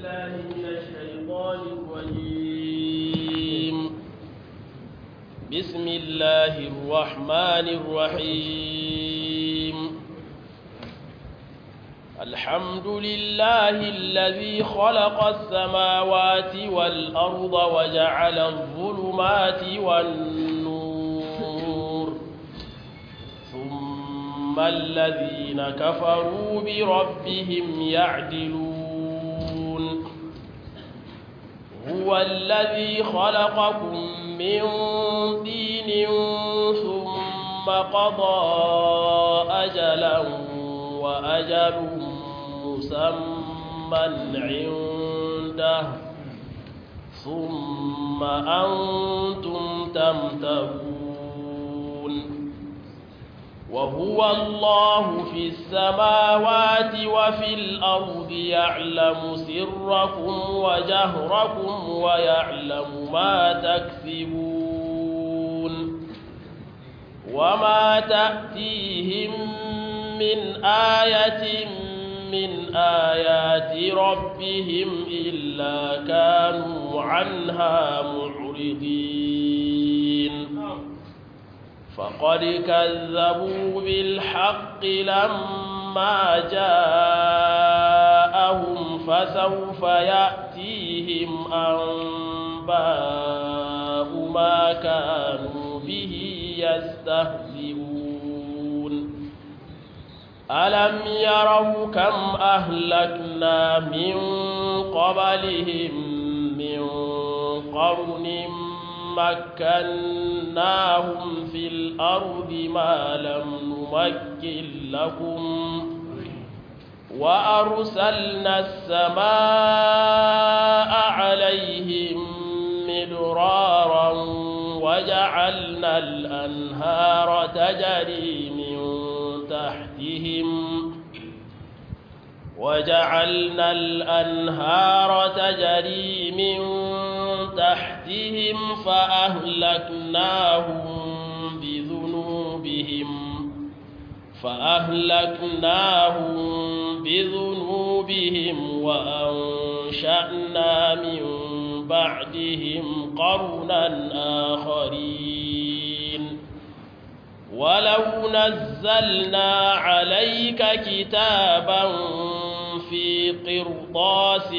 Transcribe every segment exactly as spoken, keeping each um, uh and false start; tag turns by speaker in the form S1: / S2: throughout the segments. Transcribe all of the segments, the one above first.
S1: بالله من الشيطان الرجيم بسم الله الرحمن الرحيم الحمد لله الذي خلق السماوات والأرض وجعل الظلمات والنور ثم الذين كفروا بربهم يعدلون هو الذي خلقكم من طين ثم قضى أجلا وأجل مسمى عنده ثم أنتم تمترون وهو الله في السماوات وفي الأرض يعلم سركم وجهركم ويعلم ما تكسبون وما تأتيهم من آية من آيات ربهم إلا كانوا عنها معرضين فقد كذبوا بالحق لما جاءهم فسوف يأتيهم أنباء ما كانوا به يستهزئون ألم يروا كم أهلكنا من قبلهم من قرن مكناهم في الأرض ما لم نمكن لكم وأرسلنا السماء عليهم مدرارا وجعلنا الأنهار تجري من تحتهم وجعلنا الأنهار تجري من تحتهم فأهلكناهم بذنوبهم فأهلكناهم بذنوبهم وأنشأنا من بعدهم قرنا آخرين ولو نزلنا عليك كتابا في قرطاس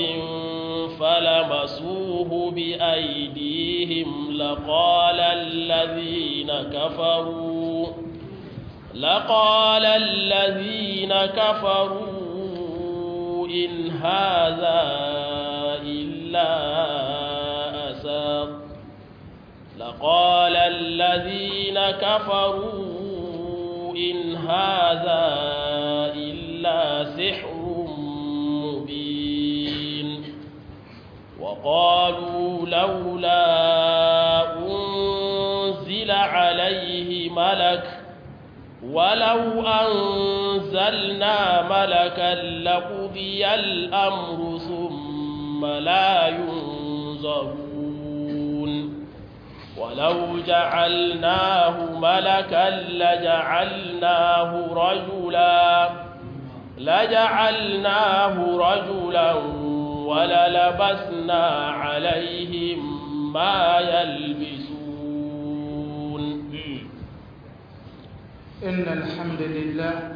S1: فلمسوه بأيديهم لقال الذين كفروا لقال الذين كفروا إن هذا إلا أساطير لقال الذين كفروا إن هذا إلا سحر مبين وقالوا لولا أنزل عليه ملك ولو أنزلنا ملكا لقضي الأمر ثم لا ينظرون ولو جعلناه ملكا لجعلناه رجلا لجعلناه رجلا وللبسنا عليهم ما يلبسون
S2: إن الحمد لله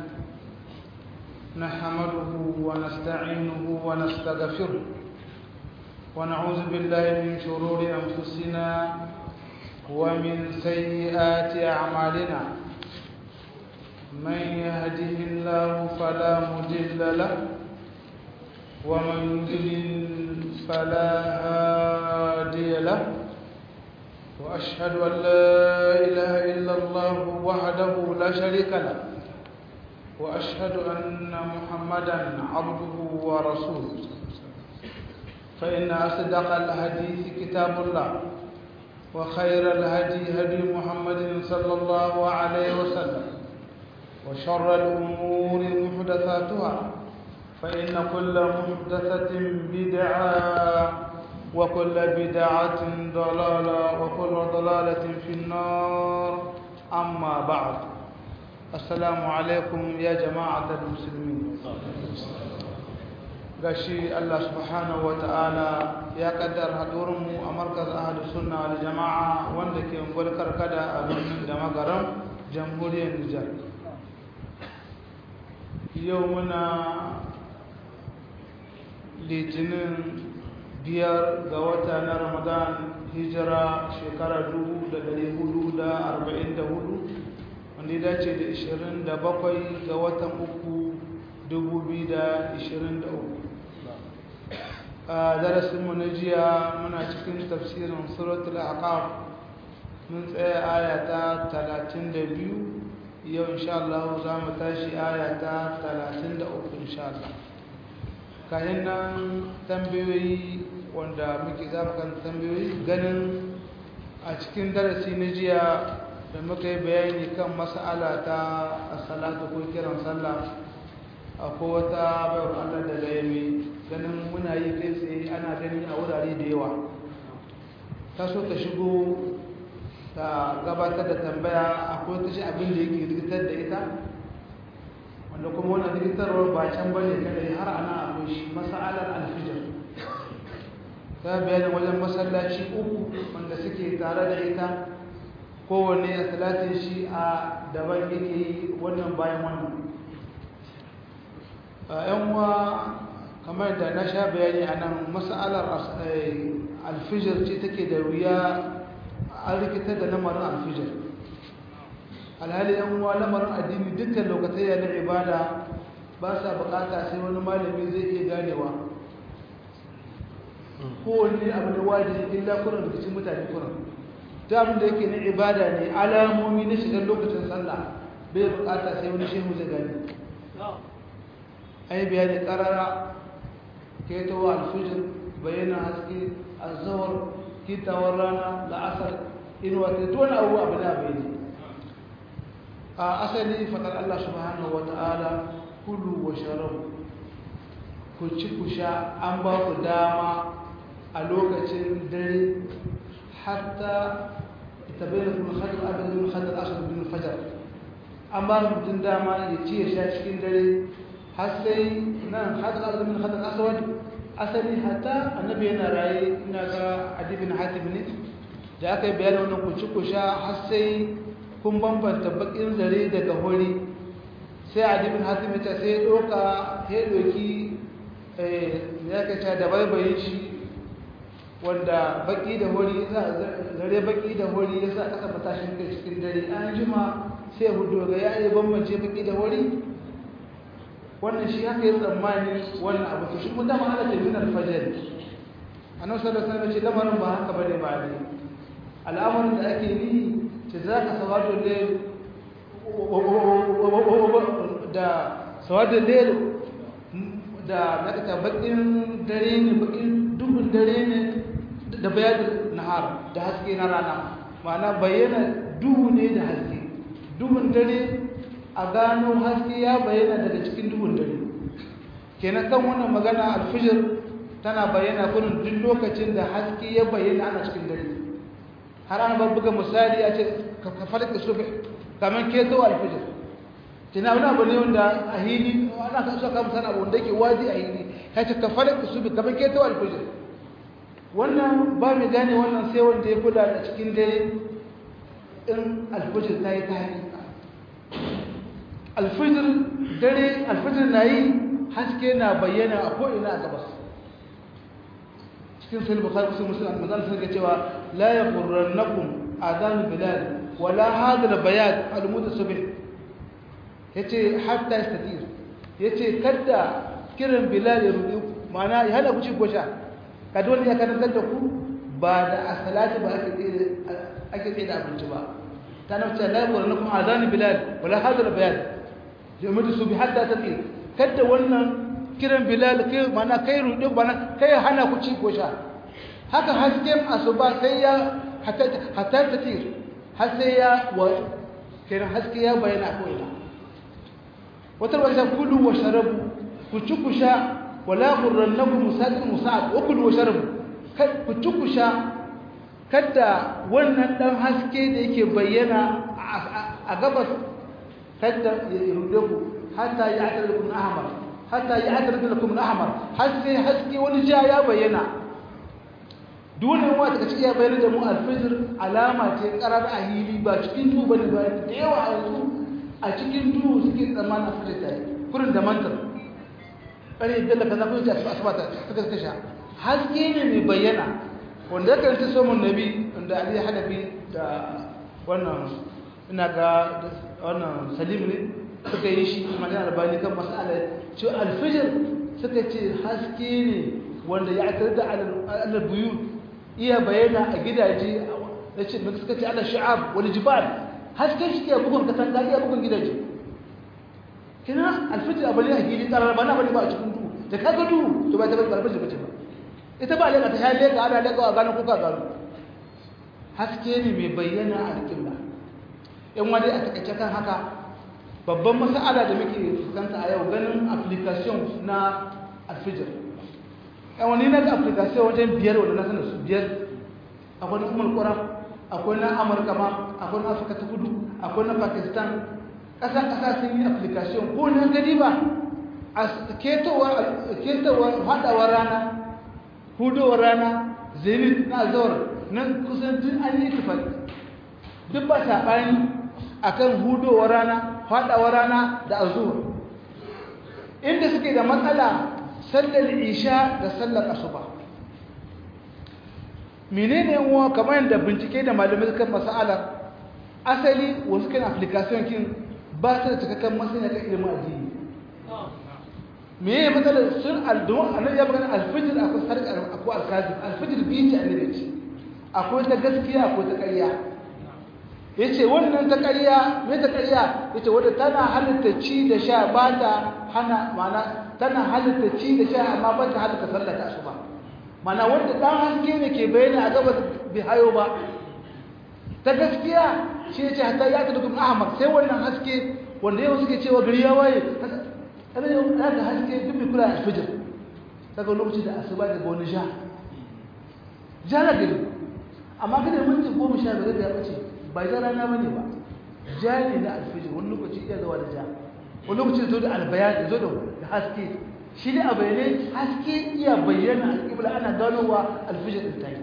S2: نحمده ونستعينه ونستغفره ونعوذ بالله من شرور أنفسنا ومن سيئات أعمالنا من يهده الله فلا مضل له ومن يضلل فلا هادي له وأشهد أن لا إله إلا الله وحده لا شريك له وأشهد أن محمدا عبده ورسوله فإن أصدق الحديث كتاب الله وخير الهدي هدي محمد صلى الله عليه وسلم وشر الأمور محدثاتها فإن كل محدثة بدعة وكل بدعة ضلالة وكل ضلالة في النار أما بعد السلام عليكم يا جماعة المسلمين gashi Allah subhanahu wa ta'ala ya kaddar hadurinmu a markaz ahlus sunna wal jama'a wanda ke ungwar karkada a birnin da magaran jamhuriyar Nijar. Yau muna litinin biyar ga wata na Ramadan, hijira shekara dubu da dari hudu da arba'in da hudu, wanda ya dace da ishirin da bakwai ga watan uku dubu biyu da ishirin da uku. a darasinmu na jiya muna cikin tafsirin suratul aqaf mun tsaya aya ta talatin da biyu, yau insha Allah za mu tashi aya ta talatin da uku insha Allah. kayan nan tambayoyi wanda muke zama kan tambayoyi ganin a cikin darasi na jiya da muka yi bayani kan mas'ala ta as-salatu ko kiran sallah akwai wata bayar Allah da laimi ganin muna yi kai tsaye ana gani a wurare da yawa ta so ta shigo ta gabatar da tambaya akwai ta shi abin da yake rikitar da ita wanda kuma wannan rikitarwar ba can bane kadai har ana akwai shi mas'alar alfijir ta bayanin wajen masallaci uku wanda suke tare da ita kowanne a salatin shi a daban yake yi wannan bayan wannan yan uwa kamar da na sha bayani a nan mas'alar alfijir ce take da wuya an rikitar da lamarin alfijir. alhali yan uwa lamarin addini dukkan lokacin na ibada ba sa bukata sai wani malami zai iya ganewa kowanne abu da wajibi illa kuran rikicin mutane kuran ta abin da yake na ibada ne alamomi na shigar lokacin sallah bai bukata sai wani shehu zai gane ai bayani karara ketowa alfijir bayyana haske azhar kitawar rana la'asar inuwa ta tona abubuwa abu da bai ne a asali fadar Allah subhanahu wa ta'ala kulu wa sharabu ku ci ku sha an ba ku dama a lokacin dare hatta tabayyana kuma hadar abin hadar asar bin fajar an ba mutum dama ya ci ya sha cikin dare har sai nan hadar abin hadar aswad asali hatta annabi yana raye ina ga adibin hatim ne da aka yi bayanin wannan ku ci ku sha har sai kun bambanta bakin zare daga hori sai adibin hatim ya ce sai ya doka ya doki ya kace da baibayin shi wanda baki da hori zare baki da hori ya sa aka fata shi kai cikin dare an jima sai hudu ga ya yi bambance baki da hori wannan shi haka ya tsammani wannan abu to shi kuma dama ana tafi na alfajir annabi sallallahu alaihi wasallam ce lamarin ba haka bane ba ne al'amarin da ake yi ce za ka sawadu layl da sawadu layl da nakata bakin dare ne bakin duhun dare ne da bayan nahar da haske na rana ma'ana bayyana duhu ne da haske duhun dare a gano haske ya bayyana daga cikin duhun dare kenan kan wannan magana alfijir tana bayyana kullum duk lokacin da haske ya bayyana ana cikin dare har an babbuga misali a ce ka farka sufi kamar keto alfijir kina wani abu ne wanda a hili ana ka so ka musana abu wanda yake wazi a hili ka ce ka farka sufi kamar keto alfijir wannan ba mu gane wannan sai wanda ya kula da cikin dare in alfijir ta yi ta hakika alfijir dare alfijir na yi haske na bayyana a ko'ina a gabas cikin sahih bukhari sai muslim manzon sai ga cewa la yaqurrannakum adhan bilal wala hadha albayad almutasabih yace hatta yastatir yace kada kiran bilal ya rudu mana ya hada ku ci gosha kada wani ya karantar da ku ba da asalati ba ake tsere ake tsere abinci ba tana cewa la yaqurrannakum adhan bilal wala hadha albayad almutasabih hatta tatir kada wannan kiran bilal kai mana kai rudu bana kai hana ku ci gosha haka hasken asuba sai ya hatta hatta tatir har sai ya wa kiran haske ya bayyana ko ina wata wata kulu wa sharabu ku ci ku sha wala qurrannakum musaqil musa'ab wa kulu wa sharabu ku ci ku sha kada wannan dan haske da yake bayyana a gabas kada ya rude ku hatta ya atalkum ahmar hatta ya'taridu lakum al-ahmar har sai haske wani ja ya bayyana dole wa ta ce ya bayyana da mu al-fajr alama ce karar a hili ba cikin duhu bane ba da yawa a yanzu a cikin duhu suke tsammanin fajr ta yi kurin da mantar kare dalla kaza ko ta asbata suka kasha haske ne mai bayyana wanda kan ta so mun nabi wanda Ali Hanafi da wannan ina ga wannan Salim ne suka yi shi magana albani kan mas'ala ce al-fajr suka ce haske ne wanda ya tarda ala buyut iya bayyana a gidaje yace me suka ce ala sha'ab wal jibal haske shi ke bugun katanga iya bugun gidaje kina al-fajr abali a gidi karar bana bane ba a cikin duhu da kaga duhu to ba ta bar al-fajr bace ba ita ba leka ta halle ga ana leka a gano kuka gano haske ne mai bayyana a alƙibla in wani a takaice kan haka babban mas'ala da muke fuskanta a yau ganin application na alfijir yan wani na ga application wajen biyar wanda na sanar su biyar akwai na umar kura akwai na amurka ma akwai na afirka ta kudu akwai na pakistan ƙasa-ƙasa sun yi application ko na gani ba a ketowar haɗawar rana hudowar rana zenith na zawar nan kusan duk an yi tufar duk ba saɓani a kan hudowar rana haɗawar rana da azuwar inda suke da matsala sallar isha da sallar asuba menene wa kamar yadda bincike da malamai kan mas'alar asali wasu kan application kin ba su da cikakken masana kan ilimin addini me ya matsalar sun aldun annabi ya magana alfijir akwai sarƙa akwai alkazib alfijir biyu ce annabi ce akwai ta gaskiya akwai ta ƙarya yace wannan ta ƙarya me ta ƙarya yace wanda tana halitta ci da sha ba ta hana mana tana halitta ci da sha amma ba ta halitta sallata asuba mana wanda dan haske ne ke bayyana a gaba bi hayo ba ta gaskiya shi yace hatta ya ta dukkan ahmad sai wannan haske wanda yau suke cewa gari ya waye kada yau aka haske duk bi kula alfijir saka lokaci da asuba daga wani sha jara gari amma kada minti goma sha biyar da ya bace ba ja rana bane ba ja ne na alfijir wani lokaci iya zuwa da ja wani lokaci zo da albayan zo da haske shi ne a bayyane haske iya bayyana alƙibla ana ganowa alfijir din tayi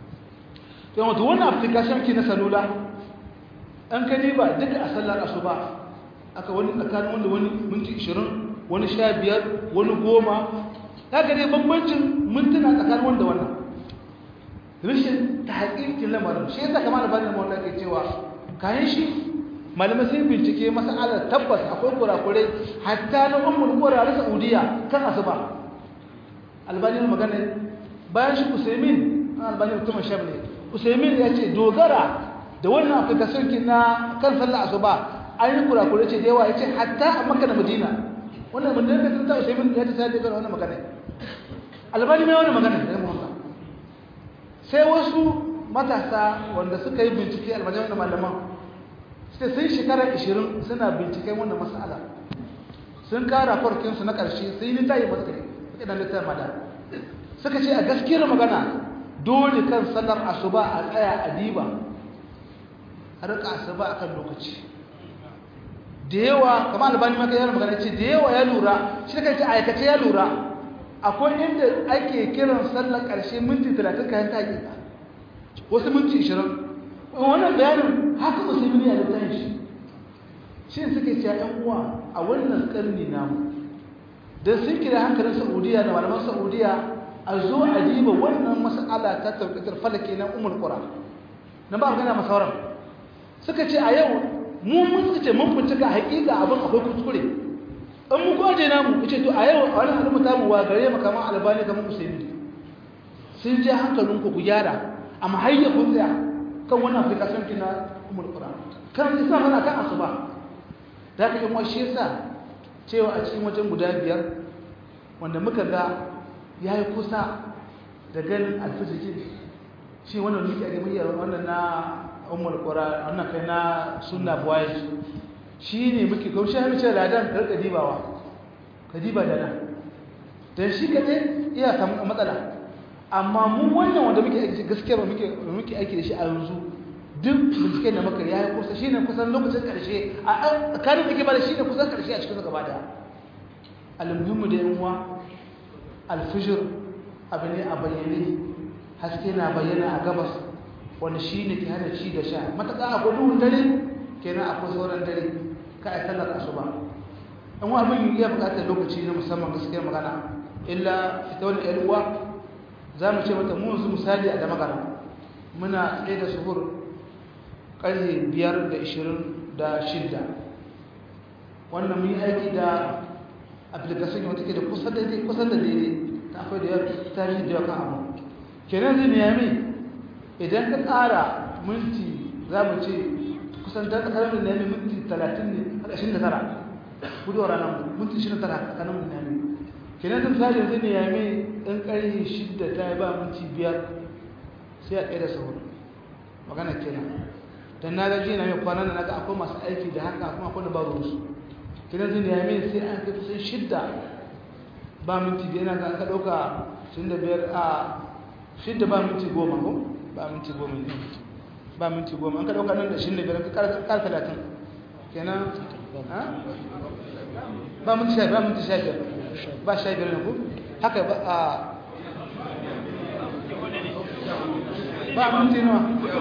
S2: to wato wannan application ki na salula an kani ba duka a sallar asuba aka wani tsakanin wanda wani minti ishirin wani sha biyar wani goma kaga dai bambancin mintuna tsakanin wanda wannan rashin tahqiqin lamarin shi yasa kamar da bani mawalla ke cewa kayan shi malamai sun bincike mas'alar tabbas akwai kurakurai hatta na ummul qura da Saudiya kan asuba albani magana bayan shi Usaimin albani mutum shabne Usaimin ya ce dogara da wannan application kin na kan sallar asuba an yi kurakurai ce da yawa yace hatta a Makka da Madina wannan mun da tanta Usaimin ya ce sai da wannan magana albani mai wannan magana da Muhammad sai wasu matasa wanda suka yi bincike almajiran da malaman sai sun shekara ishirin suna binciken wannan mas'ala sun kara farkinsu na ƙarshe sai ni tayi matsari suka dan littafin mada suka ce a gaskiyar magana dole kan sallar asuba a tsaya a diba a rika asuba akan lokaci da yawa kamar albani maka yana magana ce da yawa ya lura shi da kai aikace ya lura akwai inda ake kiran sallar ƙarshe minti talatin kayan ta haƙiƙa wasu minti ishirin wannan bayanin haka musulmi ne da tayin shi shi suke cewa ƴan uwa a wannan ƙarni namu dan sun kira hankalin Saudiya da malaman Saudiya a zo a diba wannan mas'ala ta tawqitar falaki na Ummul Qura na ba magana masauran suka ce a yau mu mun suka ce mun bincika haƙiƙa abin akwai kuskure in mu gode namu yace to a yau a wannan al'umma ta mu wa gare mu kamar albani kamar musulmi sun je hankalinku ku gyara amma hayya kun tsaya kan wannan application kina Ummul Qura kan isa mana kan asuba da ka yi mu shi yasa cewa a cikin wajen guda biyar wanda muka ga yayi kusa da ganin alfijir shi wannan ne ake mai wannan na Ummul Qura wannan kai na sunna voice shi ne muke kaushe mu ce ladan da kadibawa kadiba da nan dan shi kade iya samu matsala amma mu wannan wanda muke aiki gaskiya ba muke muke aiki da shi a yanzu duk binciken da muka yayi kusa shine kusan lokacin karshe a karin da ke ba da shine kusan karshe a cikin gaba daya almuhimmu da yanwa alfijir abu ne a bayyane haske na bayyana a gabas wanda shi ne ke hana ci da sha matuƙa akwai duhun dare kenan akwai sauran dare ka a tallar asuba in wa abin iya buƙatar lokaci na musamman gaskiyar magana illa ita wani ƴar uwa za mu ce mata mu yanzu misali a da magana muna tsaye da suhur ƙarfe biyar da ishirin da shidda wannan mun yi aiki da application wata ke da kusan da kusan da daidai ta akwai da yawa tarihi da yawa kan abu kenan zai nemi idan ka tsara minti za mu ce kusan ta tsakarar da nemi minti talatin ne har ashirin da tara kudu wa ranar minti ashirin da tara tsakanin da nemi kenan zai misali zai nemi ɗan ƙarfe shidda ta yi ba minti biyar sai a ɗaya da sauran magana kenan don na gaji na mai kwanan da na ga akwai masu aiki da haka kuma akwai da ba ruwansu kidan zai nemi sai an kai kusan shidda ba minti biyar na ga ka ɗauka ashirin da biyar a shidda ba minti goma ko ba minti goma ne ba minti goma an ka ɗauka nan da ashirin da biyar ka ƙara talatin kenan ba minti sha ba minti sha biyar ba sha biyar ne ko haka ba a ba minti nawa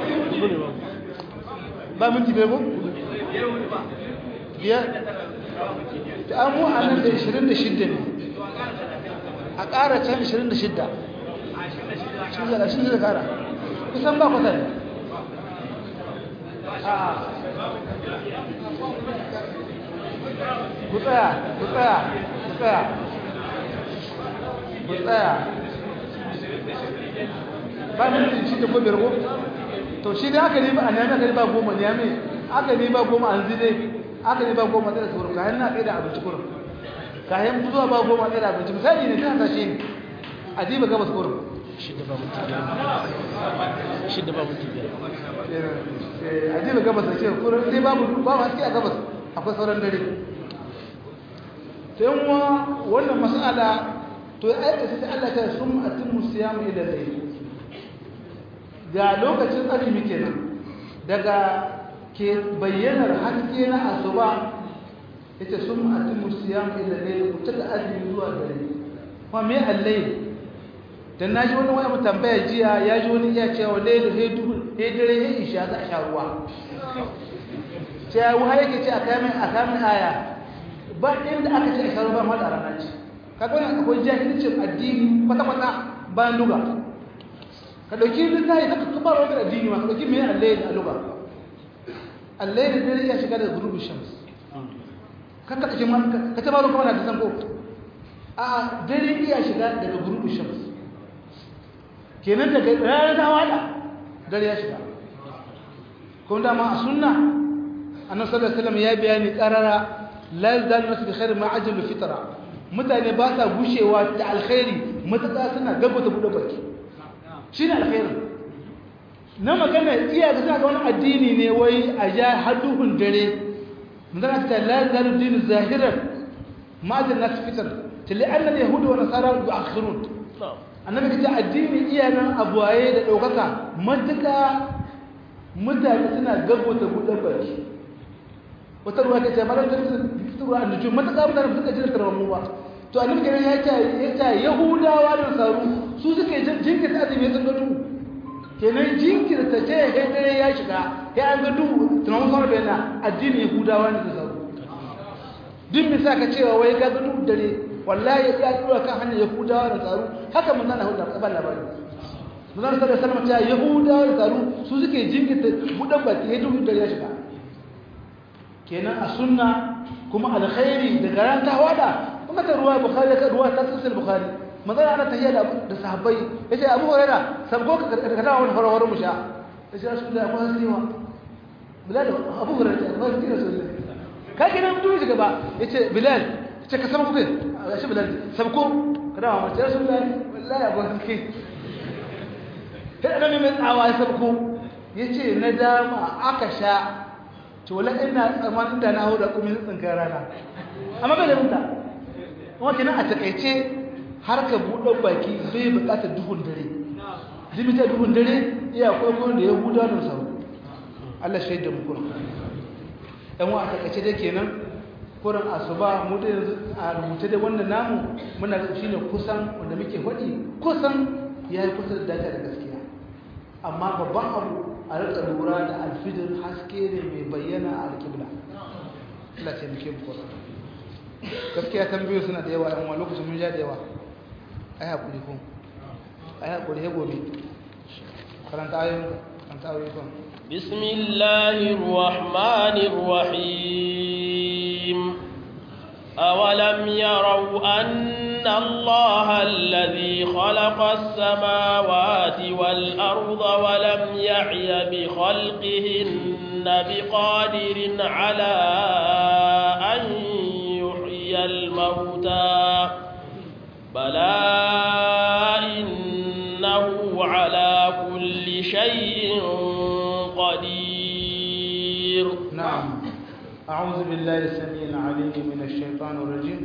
S2: ba minti biyar ko biyar ta amu a nan da ashirin da shidda ne a ƙara can ashirin da shidda shi da ƙara kusan ba kwata ne a ku tsaya ku tsaya ku tsaya ku tsaya ba minti shidda ko biyar ko to shi da aka riba a nemi aka riba goma nemi aka riba goma an zide aka riba goma da sauran kayan na ɗaya da abinci kurin kayan zuwa ba goma ɗaya da abinci misali ne tana tashi ne a jiba gabas kurin
S1: shidda ba minti biyar shidda ba minti biyar
S2: a jiba gabas da ke kurin sai babu babu haske a gabas akwai sauran dare ta yin wa wannan mas'ala to ya aika sai Allah ta sun atimmu siyamu ila layl ga lokacin azumi kenan daga ke bayyanar haske na asuba yace sun atimu siyam ila layl kuta azumi zuwa dare kuma me al-layl dan naji wani waya mu tambaya jiya yaji wani iya cewa layl he duhu he dare he isha za a sha ruwa sai wa yake ce akamin akamin aya ba inda aka ce a sha ruwa ma da rana ce kaga wannan akwai jahilcin addini kwata kwata bayan luga ka dauki littafi ka kabar wani addini ma ka dauki me al-layl a luga al-layl dare ya shiga da gurubin shams kan ka kace man ka ta baro kuma da san ko a dare ya shiga daga gurubin shams kenan daga ranar ta wada dare ya shiga kuma da ma a sunna annabi sallallahu alaihi wasallam ya bayani qarara la yazal nasu bi khair ma ajal fitra mutane ba sa gushewa da alkhairi mutaka suna gaggauta bude baki shi ne alkhairin na magana iya ga suna ga wani addini ne wai a ja hadduhun dare mun ta la zalu din zahiran ma da nas fitar tilli anna yahudu wa nasara yu'akhirun annabi kace addini iya nan abuwaye da daukaka matuka mutane suna gaggauta buɗe baki wata ruwa kace malan da fitura annujum matuka mutane suka jira tarwamu ba to annabi kenan ya ce ya ce yahudawa da nasaru su suke jinkirta azumi sun ga duhu kenan jinkirta ce ya dare ya shiga ya an ga duhu tunanin sauran bayana addinin yahudawa ne da sauru duk misa ka cewa wai ga duhu dare wallahi ya dora kan hanyar yahudawa da sauru haka mun zana hudu da ban labari mun zana sallallahu alaihi wasallam cewa yahudawa da sauru su suke jinkirta budan baki ya duhu dare ya shiga kenan a sunna kuma alkhairi daga ran tawada kuma ta ruwa bukhari ka ruwa ta sahih bukhari magana ana tahiyya da da sahabbai yace Abu Hurairah sabgo ka ka dawo wani farwaro musha yace Rasulullahi ko hasiwa Bilal Abu Hurairah ba shi Rasulullahi ka kina mutum shi gaba yace Bilal yace ka sabko kai yace Bilal sabko ka dawo yace Rasulullahi wallahi Abu Hurairah sai annabi mai tsawa sabko yace na dama aka sha to wala ina tsammanin da na haura kuma tsinka rana amma bai da mutunta kuma kina a takeice har ka buɗe baki bai buƙatar duhun dare limita duhun dare iya kwaikwayon da ya huda da sau Allah shaida mu kuma ɗan wa a takaice da kenan kurin asuba mu da yanzu a rubuce da wannan namu muna da shine kusan wanda muke faɗi kusan yayi kusa da dace da gaskiya amma babban abu a rika lura da alfijir haske ne mai bayyana a alƙibla Allah ce muke mu kusa gaskiya tambayoyi suna da yawa amma lokacin mun ja da yawa ai hakuri ko ai hakuri he gobe karanta ayoyin karanta ayoyin ko
S3: bismillahir rahmanir rahim awalam yarau anna allaha alladhi khalaqa as-samawati wal arda wa lam ya'ya bi khalqihinna biqadirin ala an الموتى بلى إنه على كل شيء قدير
S2: نعم أعوذ بالله السميع العليم من الشيطان الرجيم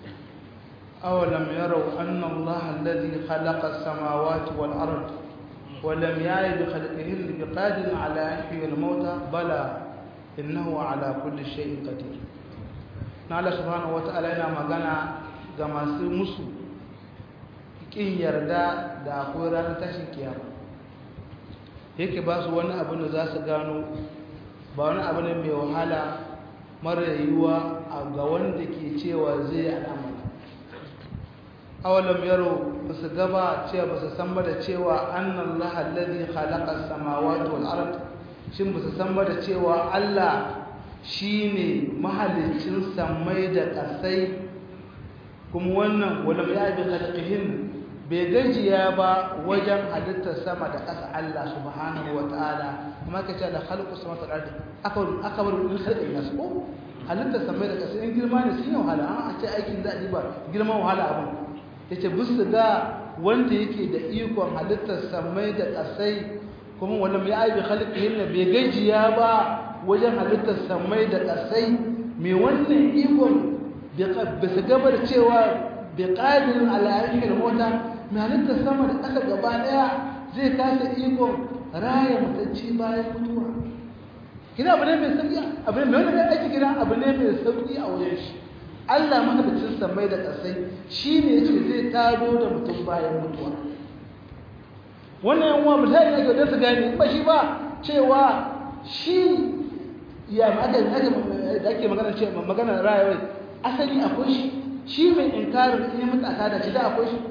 S2: أولم يروا أن الله الذي خلق السماوات والأرض ولم يعي بخلقهن بقادر على أن يحيي الموتى بلى إنه على كل شيء قدير na Allah subhanahu wata'ala yana magana ga masu musu kin yarda da akwai ranar tashin kiyama yake ba su wani abu da za su gano ba wani abu ne mai wahala mara yiwuwa ga wanda ke cewa zai al'amari awalam yaro ba su gaba cewa ba su san ba da cewa annallaha alladhi khalaqa as-samawati wal ard shin ba su san ba da cewa Allah shi ne mahalicin samai da ƙasai kuma wannan wala mai abin halƙihin bai gajiya ba wajen halittar sama da ƙasa Allah subhanahu wa ta'ala amma ka ce da halƙu sama ta ɗarɗi aka bar wani halƙin nasu ko halittar samai da ƙasa in girma ne sun yi wahala an a ce aikin za a ji ba girman wahala abin ya ce bisu ga wanda yake da ikon halittar samai da ƙasai kuma wala mai abin halƙihin bai gajiya ba wajen halittar samai da ƙasai mai wannan ikon bisa gabar cewa bai ƙadirin al'ayyar mota mai halittar sama da ƙasa gaba ɗaya zai kasa ikon raya mutacci bayan mutuwa gina abu ne mai sauƙi abu ne mai wani aiki gina abu ne mai sauƙi a wajen shi Allah mahalicin samai da ƙasai shi ne ce zai tado da mutum bayan mutuwa wannan yan uwa mutane ne ga su gane ba shi ba cewa shi ya aka da ake magana ce magana rayuwa asali akwai shi shi mai inkarin in ya mutu a tada shi da akwai shi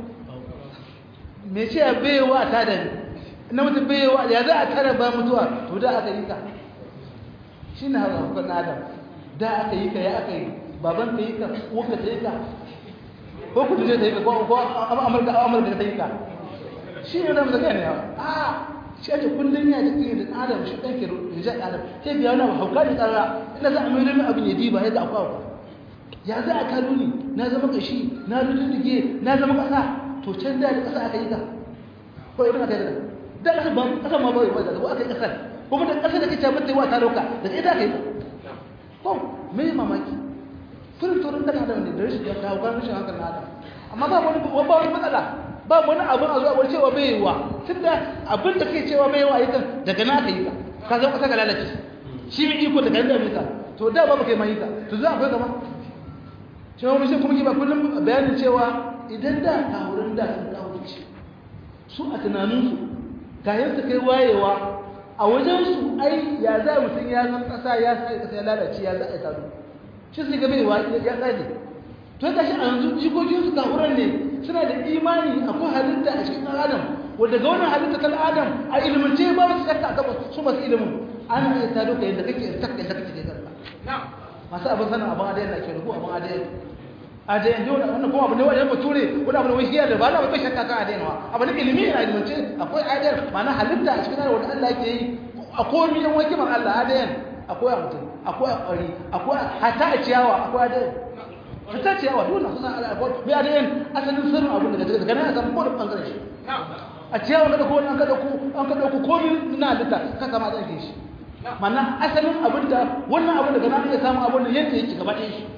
S2: me ce ya baiwa a tada ne na mutu baiwa ya za a tada ba mutuwa to da aka yi ka shi na haka hukun adam da aka yi ka ya aka yi baban ka yi ka uwarka ta yi ka ko ku tuje ta yi ka ko amurka amurka ta yi ka shi ne da mu zaka ne a shi ake kullum ya jikin da adam shi ɗan ke rijal adam sai biya wani hauka da tsara ina za a mai rami abin ya diba yadda akwai akwai ya za a kalu ni na zama kashi na rududdige na zama ƙasa to can da ƙasa aka yi ka ko irin aka yi da ƙasa ba ƙasa ma bai bai da ko aka yi ƙasar kuma da ƙasa da kace mata yawa ta dauka da ita aka yi ko me mamaki kullum turin da adam ne da rashin ya kawo ganin rashin hankali na adam amma ba wani ba wani matsala ba wani abin a zuwa cewa bai yi wa tun da abin da ke cewa bai yi wa yi kan daga na ka yi ka ka zama ƙasa ga lalace shi mai iko daga yadda mita to da ba ba kai ma yi ka to za a kai gama cewa wani shi kuma ki ba kullum bayanin cewa idan da kawurin da sun kawo ce su a tunaninsu kayan su kai wayewa a wajensu ai ya za mutum ya zan ƙasa ya sa ƙasa ya lalace ya za a taro shi su ga bai wa ya tsaye to ka shi a yanzu jikokinsu kawuran ne suna da imani akwai halitta a cikin ɗan adam wadda ga wannan halitta kan adam a ilimance ba su shakka a gaba su masu ilimin ana iya taro ka yadda kake sakka yadda kake kai karɓa masu abin sanin abin adayan na ke rubu abin adayan adayan yau da wannan kuma abu ne wajen bature wani abu ne wani hiyar da ba na ba shakka kan adayan wa abu ne ilimi a ilimance akwai adayan ma'ana halitta a cikin wanda Allah ke yi a komi yan wakimar Allah adayan akwai a mutum akwai a ƙwari akwai hata a ciyawa akwai adayan ta ciyawa dole suna al'akwai mai adayin asalin sirrin abin daga daga nan a samu kodin ɓangaren shi a ciyawa kada ko an kada ku an kada ku komi na halitta ka kama da ake shi mana asalin abin da wannan abin daga nan ya samu abin da yadda yake gaba ɗaya shi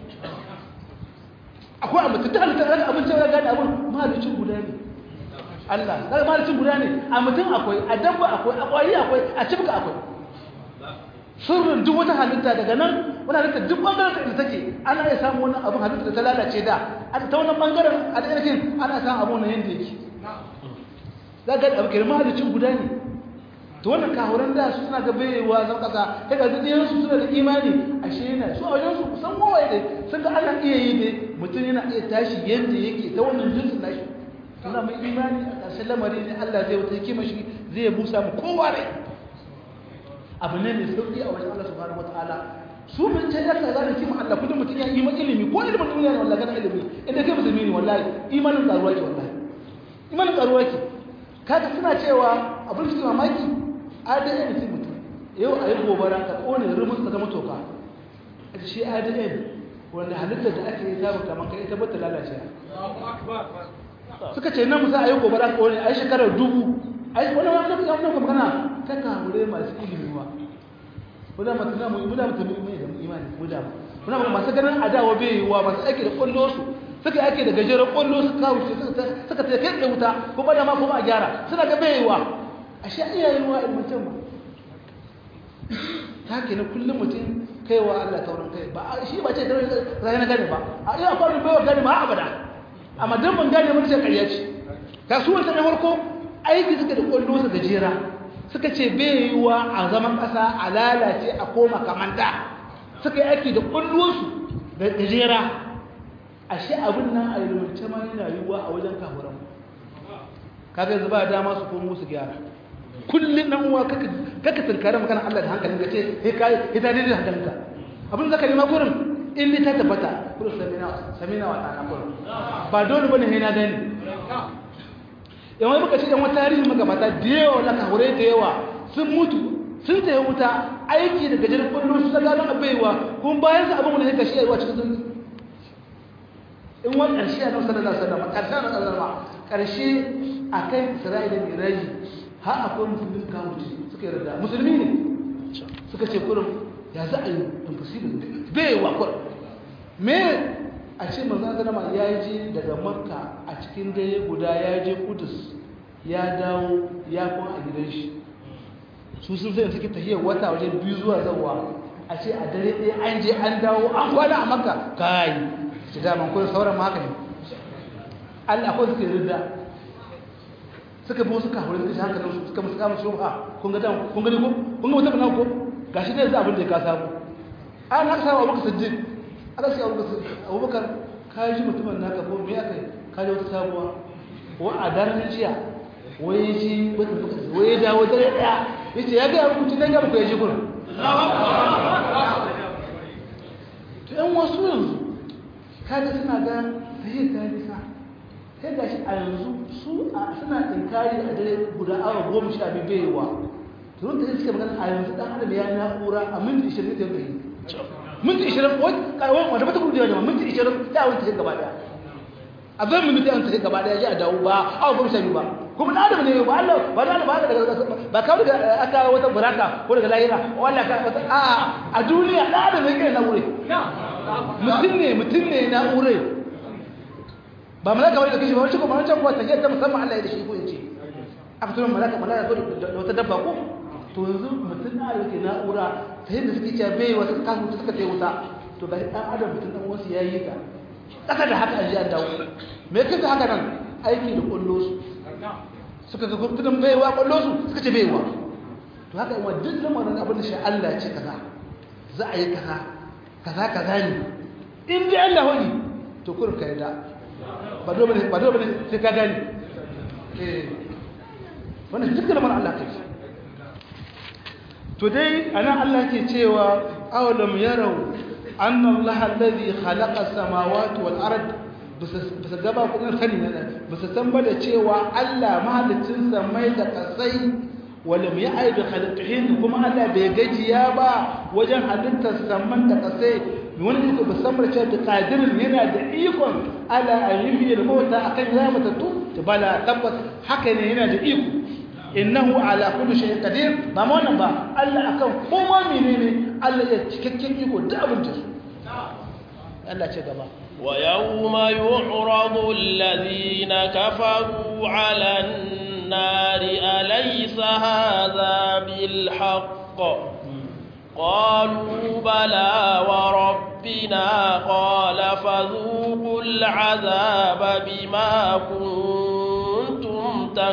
S2: akwai a mutum da halitta da abin cewa gane abin mahalicin guda ne Allah daga mahalicin guda ne a mutum akwai a dabba akwai a ƙwari akwai a cibka akwai sirrin duk wata halitta daga nan wani halitta duk bangaren da take ana iya samun wani abin halitta da ta lalace da ta wannan bangaren a da yankin ana samun abu na yadda yake za ga abu ke mahalicin guda ne to wannan kahuran da su suna ga baiwa zan kasa kai ga duniyan su suna da imani ashe yana su a wajen su kusan wawaye dai sun ga ana iya yi dai mutum yana iya tashi yadda yake ta wannan jinsin nashi suna mai imani a ƙarshen lamari ne Allah zai wata hikima shi zai busa mu kowa rai abu ne mai sauki a wajen Allah subhanahu wataala su mun ce yaka gane kima Allah kudin mutum ya yi ma ilimi ko ilimin duniya ne wallahi kana ilimi inda kai musulmi ne wallahi imanin karuwa ke wallahi imanin karuwa ke kaga suna cewa abin su mamaki A D N sai mutum yau a yi gobara ka kone rumus ka zama toka a shi A D N wanda halittar da ake yi samun kamar kai ita bata lalace suka ce nan musa a yi gobara ka kone a yi shekarar dubu a yi wani wani wani wani magana ta kamure masu ilimi wa muna mutuna mu muna mutuna mai da imani muna muna muna masu ganin adawa bai yi wa masu aiki da kwallo su suka aiki da gajeren kwallo su kawo suka ta kai da wuta kuma da ma kuma a gyara suna ga bai yi wa ashe iyayen wa mutum ba ta ke na kullum mutum kaiwa Allah taurin kai ba shi ba ce zai na gane ba a iya kwanin baiwa gane ma abada amma don ban gane wani ce karya ce kasuwar ta na farko aiki suka da kwallo su gajera suka ce bai yi wa a zaman ƙasa a lalace a koma kamanta suka yi aiki da kwallo su da gajera ashe abin nan a ilmance ma yana yiwuwa a wajen kafuran kaga yanzu ba dama su komo su gyara kullum nan uwa kaka kaka tunkare magana Allah da hankalin ka ce he kai ita dai da hankalinka abin zaka nema gurin in ni ta tabbata gurin samina samina wa ta'ala gurin ba dole bane he na gani yawan muka ce dan wata tarihi magabata da yawa la kahure da yawa sun mutu sun tayi wuta aiki da gajar kullu su ga nan abaiwa kun bayan sa abin wanda yake shi aiwa cikin sunni in wannan ƙarshe a nan sallallahu alaihi wasallam ƙarshen sallallahu ƙarshe akan Isra'ila da Miraji ha akwai musulmin kawuci suka yarda musulmi ne suka ce kurum ya za a yi impossible bai wa kurum me a ce manzan zanama ya je daga makka a cikin dare guda ya je kudus ya dawo ya kun a gidan shi su sun zai suke tahiyar wata wajen biyu zuwa zawa a ce a dare ɗaya an je an dawo an kwana a makka kai ci daman kuma sauran haka ne allah akwai suke rinda suka bi wasu kafurai suka shi hankalin su suka musu kamar shubha kun ga dan kun gani ko kun ga mutum na ko gashi ne yanzu abin da ya ka samu an haka samu abubakar siddiq aka sai abubakar ka ji mutumin naka ko me aka yi ka ji wata sabuwa wa a daren jiya wai ji wata lokaci wai ya dawo dare daya yace ya ga mutum dan ga muku ya ji gurin to yan wasu yanzu kaga suna ga sai ta nisa sai ga shi a yanzu su suna inkari a dare guda awa goma sha biyu baiwa turun da suke magana a yanzu dan adam ya na'ura a minti ishirin da yi minti ishirin wani wanda bata kudu da yawa minti ishirin ta wani tafi gaba daya a zai minti an tafi gaba daya ya dawo ba awa goma sha biyu ba kuma na adam ne ba Allah ba da ba daga ba kawo daga aka wata buraka ko daga lahira wala ka wata a a duniya da adam ne kai na wure mutum ne mutum ne na wure ba malaka wani da kashi ba wani ko malaka ko ta ta musamman Allah ya da shi ko yace aka tura malaka malaka ko da wata dabba ko to yanzu mutum na yake na'ura ta yadda suke cewa bai wasu kasu suka sai wuta to ga dan adam mutum dan wasu yayi ka kasa da haka aje an dawo me yake haka nan aiki da kullo su suka ga gudun baiwa kullo su suka ce baiwa to haka in duk lamarin abin da shi Allah ya ce kaza za a yi kaza kaza kaza ne in dai Allah wani to kur ka yarda ba dole ba dole sai ka gani eh wannan duk lamarin Allah kai to dai ana Allah ke cewa awalam yarau anna Allah alladhi khalaqa samawati wal ard bisa gaba kudin sani ne bisa san ba da cewa Allah mahalicin samai da kasai walam ya'i bi khalqihin kuma Allah bai gajiya ba wajen halittar saman da kasai wani ne ba san ba cewa da qadirin yana da ikon ala ayyuhi al-mauta akan ya matatu to bala tabbas haka ne yana da iko innahu ala kulli shay'in qadir ba mu wannan ba Allah akan koma menene Allah ya cikakken iko da abin da su Allah ce gaba
S3: wa yawma yu'radu alladhina kafaru 'ala an-nari alaysa hadha bil haqq قالوا بلى وربنا قال فذوقوا العذاب بما كنتم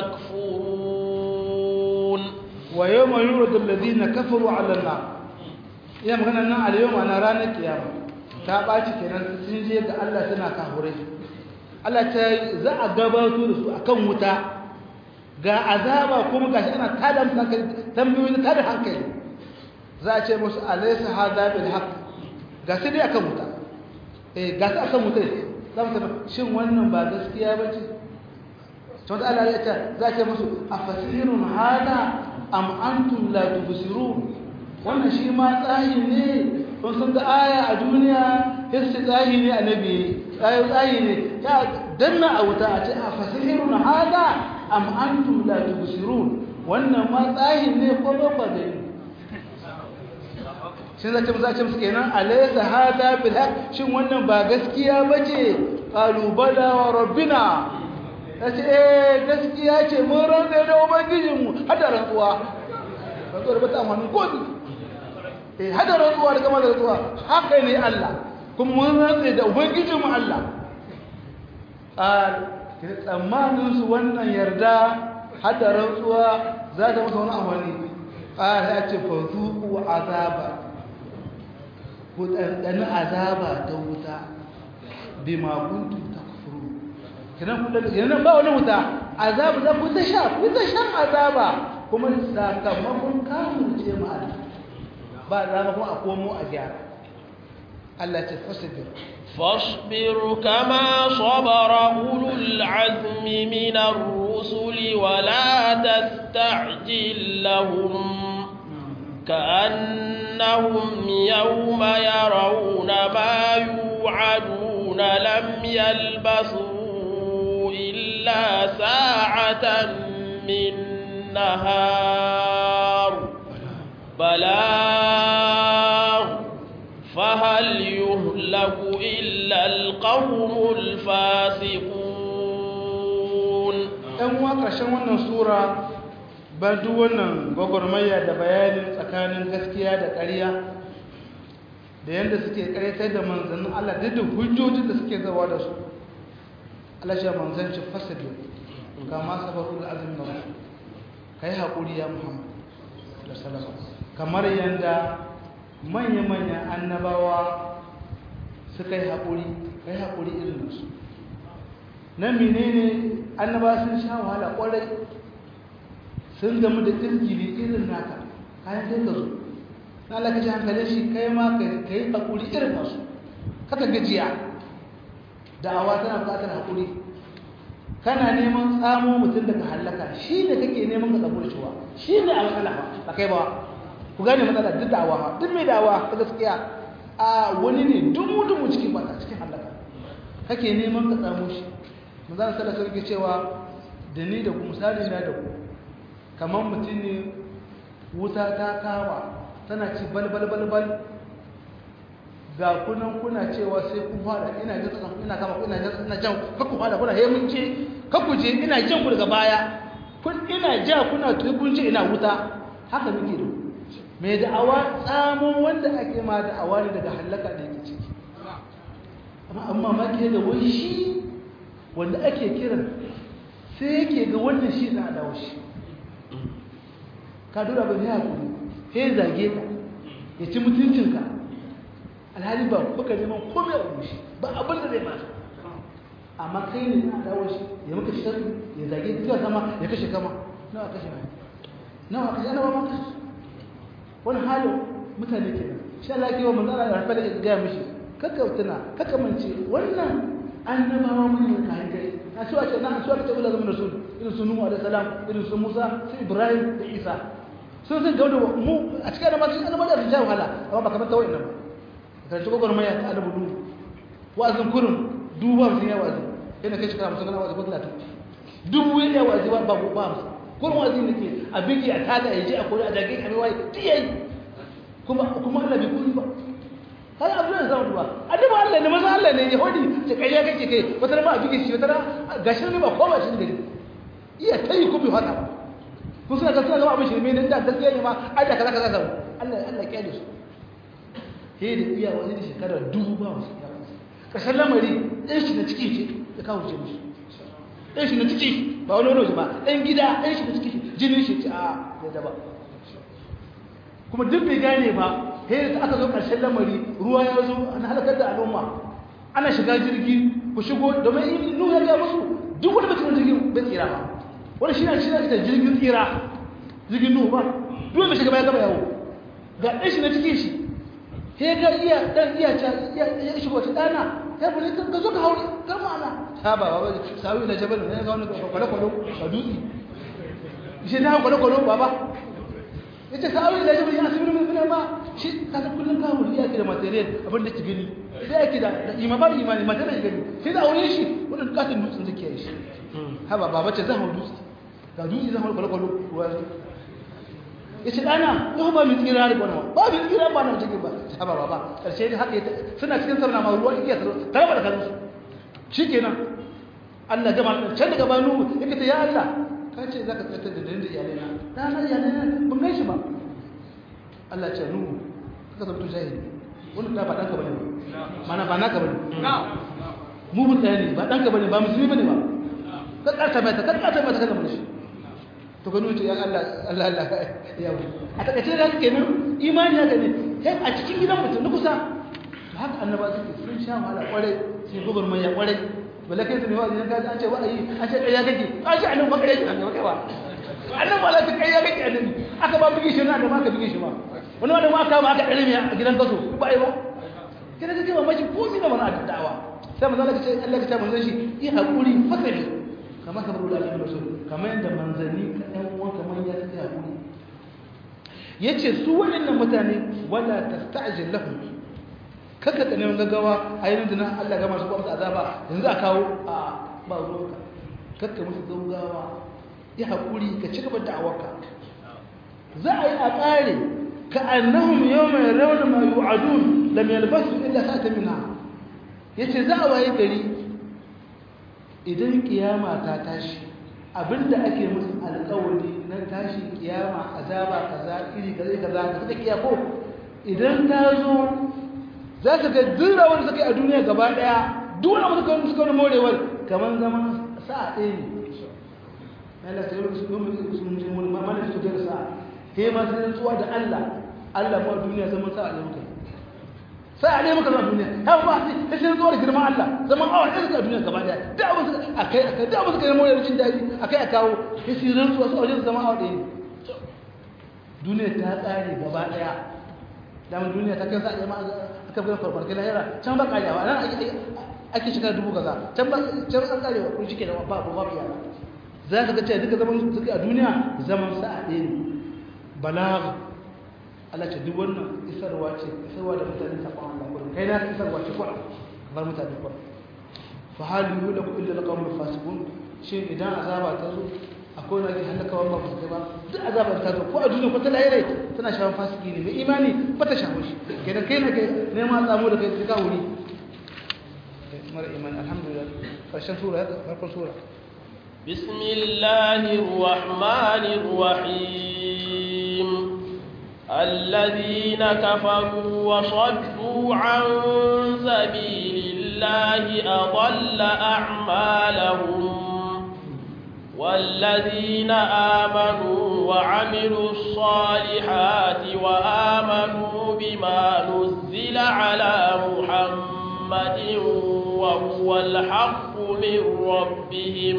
S3: تكفرون
S2: ويوم يعرض الذين كفروا على النار يا مغنى اليوم أنا رانا القيامة تابعتي كنا تنجي الله سنا كهوري Allah ta za a gabato da su akan wuta ga azaba kuma gashi ana tada hankali tambayoyi tada hankali za a ce musu alaysa hadha bil haqq ga sai dai akan wuta eh ga sai akan wuta za mu tabbata shin wannan ba gaskiya bace to da Allah ya ce za a ce musu afasirun hada am antum la tubsirun wannan shi ma tsahi ne kun san da aya a duniya hissi tsahi ne annabi tsayi tsahi ne ya danna a wuta a ce a fasihirun hada am antum la tubsirun wannan ma tsahi ne ko ba ba gani shin zace mu zace musu kenan alaysa hada bil haqq shin wannan ba gaskiya bace qalu bala wa rabbina tace eh gaskiya ce mun rantsa da ubangijinmu hada rantsuwa rantsuwa ba ta amfani ko eh hada rantsuwa da gama da rantsuwa haka ne Allah kuma mun rantsa da ubangijinmu Allah qal ke tsammanin su wannan yarda hada rantsuwa za ta masa wani amfani qal ya ce fa zuqu azaba ku dan azaba ta wuta bima kuntum takfurun kinan ku dan kinan ba wani wuta azaba za ku ta sha ku ta shan azaba kuma sakamakon kafirce mu Allah ba za kuma a komo a gyara Allah ta fasbir
S3: فاصبر كما صبر أولو العزم من الرسل ولا تستعجل لهم كأنهم يوم يرون ما يوعدون لم يلبثوا إلا ساعة من نهار بلاغ فهل يهلك إلا القوم الفاسقون
S2: ɗan wa ƙarshen wannan sura ba duk wannan gwagwarmaya da bayanin tsakanin gaskiya da ƙarya da yadda suke ƙaryatar da manzannin Allah duk da hujjojin da suke zawa da su Allah shi manzanci fasadi kama sabarul azim da su kai haƙuri ya Muhammad da salama kamar yadda manya-manyan annabawa suka yi haƙuri kai haƙuri irin su na menene annaba sun sha wahala ƙwarai sun gamu da izgili irin naka kayan sai ka zo na Allah kashi hankalin shi kai ma ka yi haƙuri irin nasu kaka gajiya da'awa tana buƙatar haƙuri kana neman tsamo mutum daga hallaka shi ne kake neman ka tsamo da cewa shi ne a matsala ba kai ba ku gane matsala duk da'awa ma duk mai da'awa ta gaskiya a wani ne dumu-dumu cikin bata cikin hallaka kake neman ka tsamo shi manzan sallar sarki cewa da ni da ku misali na da ku kamar mutum ne wuta ta kawa tana ci balbalbalbal ga kunan kuna cewa sai kun fara ina jin tsakan ina kama ina ina jan kakku fara kuna he mun ce kakku je ina jan ku daga baya kun ina ja kuna tukun ce ina wuta haka muke da mai da'awa tsamo wanda ake ma da'awa ne daga halaka da yake ciki amma amma ma ke da wai shi wanda ake kiran sai yake ga wannan shi na dawo shi ka dora ba ne hakuri he zage ka ya ci mutuncinka alhali ba kuka neman komai a shi ba abin da zai ba amma kai ne na dawo shi ya maka sharri ya zage duka sama ya kashe kama nawa kashe mai nawa kashe ana ba ma kashe wani halin mutane kenan shi Allah ke wa manzara da rafa da ga mishi kaka tuna kaka mance wannan annabawa mun yi kai kai a so a ce na so aka tabbata zaman rasul irin su Nuhu alaihi salam irin su Musa su Ibrahim da Isa sun zai gauda mu a cikin annabawa sun annabawa da jawo hala amma ba kamar tawai nan ba kan ci gwagwarmaya ta adabu du wa'azin kurin duba sun yi wa'azi yana kai shekara musamman wa'azi ko talatin dubu ya yi wa'azi ba ba ba musu kurin wa'azi ne ke a biki a tada ya je a kori a dage a mewaye tiyayi kuma kuma Allah bai kuri ba har abu da zama duba adabu Allah ne maza Allah ne yahudi ce kai ya kake kai wata ma a biki shi wata gashi ne ba ko ba shi gari iya tayi ku bi hada kun suna ga suna ga abin shirme ne da gaskiya ne ma ai da kaza kaza Allah Allah ya kiyaye su he da iya wani da shekara dubu ba wasu ya ƙasar lamari ɗan shi na ciki ce ya kawo ce musu ɗan shi na ciki ba wani wani ba ɗan gida ɗan shi na ciki jinin shi ce a ya daba kuma duk bai gane ba he da aka zo ƙarshen lamari ruwa ya zo an halakar da al'umma ana shiga jirgi ku shigo domin in nuhu ya ga musu duk wani mutum jirgin bai tsira ba wani shi na shi na ita jirgin tsira jirgin nuhu ba duk mai shiga baya gaba yawo ga ɗan shi na cikin shi he ga iya ɗan iya ta ya shigo ta ɗana ya bane ka zo ka haure kar mu ana ta ba ba sawi na jabal ne ga wani kwale kwalo ka dutse shi na kwale kwalo baba yace sawi da jabal ya asibi mun ma shi kaga kullun ka wuri ya kira material abin da ki gani sai yake da ima ba imani mata da gani sai da aure shi wannan katin dutsen zake yi shi haba baba ce zan hawo dutse ga dutse zan hawo kwale kwalo yace dana yau ba mu tsira ne bana ba mu tsira ba na cikin ba haba baba karshe ne haka suna cikin sarna ma ruwa yake tsaro tarba da kansu shikenan Allah jama'a can daga banu yake ta ya Allah ka ce zaka tsata da dinda iyalai na dana iyalai na ban gan shi ba Allah ce nu ka zanto jahili wannan da ba danka bane mana ba naka bane mu mun tsaya ba danka bane ba musulmi bane ba ka karta mai ta ka karta mai ta kana mun shi to gano ce ya Allah Allah Allah ya wu a takaice da kenan imani haka ne sai a cikin gidan mutum na kusa haka annaba suke sun sha wahala kwarai sai gobar mai ya kwarai bala kai ne wa idan ka an ce wa'ayi an ce kaiya kake an ce annabi makare an ga kaiwa annabi wala ta kaiya kake annabi aka ba bugi shi na da ma ka bugi shi ma wani wanda ma aka ba aka dare mai a gidan kaso ba ai ba kina kake ba maji ko mi na mana addawa sai manzo Allah ce Allah ya ce manzo shi yi hakuri fasali kamar kamar da Allah rasul kamar yadda manzanni ka ɗan uwan kamar ya ta hakuri yace su waɗannan mutane wala tasta'jil lahum kaka ka neman gaggawa a yayin da Allah ga masu kwamta azaba yanzu a kawo a ba ruwanka kaka musu gaggawa ya hakuri ka ci gaba da awarka za a yi a ƙare ka annahum yawma yarawna ma yu'adun lam yalbasu illa sa'atan minha yace za a waye gari idan kiyama ta tashi abinda ake musu alƙawari na tashi kiyama azaba kaza iri kaza kaza kaza kiyako idan ta zo za ka ga dura wanda suka yi a duniya gaba daya duk wanda suka yi suka wani morewar kamar zaman sa'a ɗaya ne Allah ta yi wasu sun ji wani mamman su da sa'a he ma sai tsuwa da Allah Allah ma duniya zaman sa'a ne muka sa'a ne muka zama duniya ha ba sai sai zuwa da girman Allah zaman awa ɗaya suka a duniya gaba daya da abin suka akai akai da abin suka yi morewar jin daɗi akai a kawo sai su rantsuwa su a wajen zaman awa ɗaya duniya ta tsare gaba daya damar duniya ta kai za a yi ma'a aka fi farfarki lahira can ba karewa nan ake shiga dubu gaza can ba can an karewa kun shi ke da babu babu yana za ka ga cewa duka zaman suka a duniya zaman sa'a ɗaya ne balaga Allah ce duk wannan isarwa ce isarwa da mutane sakon Allah kurin kai na isarwa ce kurin kamar mutane kurin fa hali yu lakum illa alqawmul fasiqun shin idan azaba ta zo akwai wani ake halakawa ba su ba duk azabar ta zo ko a duniya ko ta lahira tana shafan fasiki ne mai imani ba ta shafan shi kenan kai na kai neman tsamo da kai ka wuri mara imani alhamdulillah karshen sura ya farkon sura
S3: bismillahir rahmanir rahim alladhina kafaru wa saddu an sabilillahi adalla a'malahum والذين آمنوا وعملوا الصالحات وآمنوا بما نزل على محمد وهو الحق من ربهم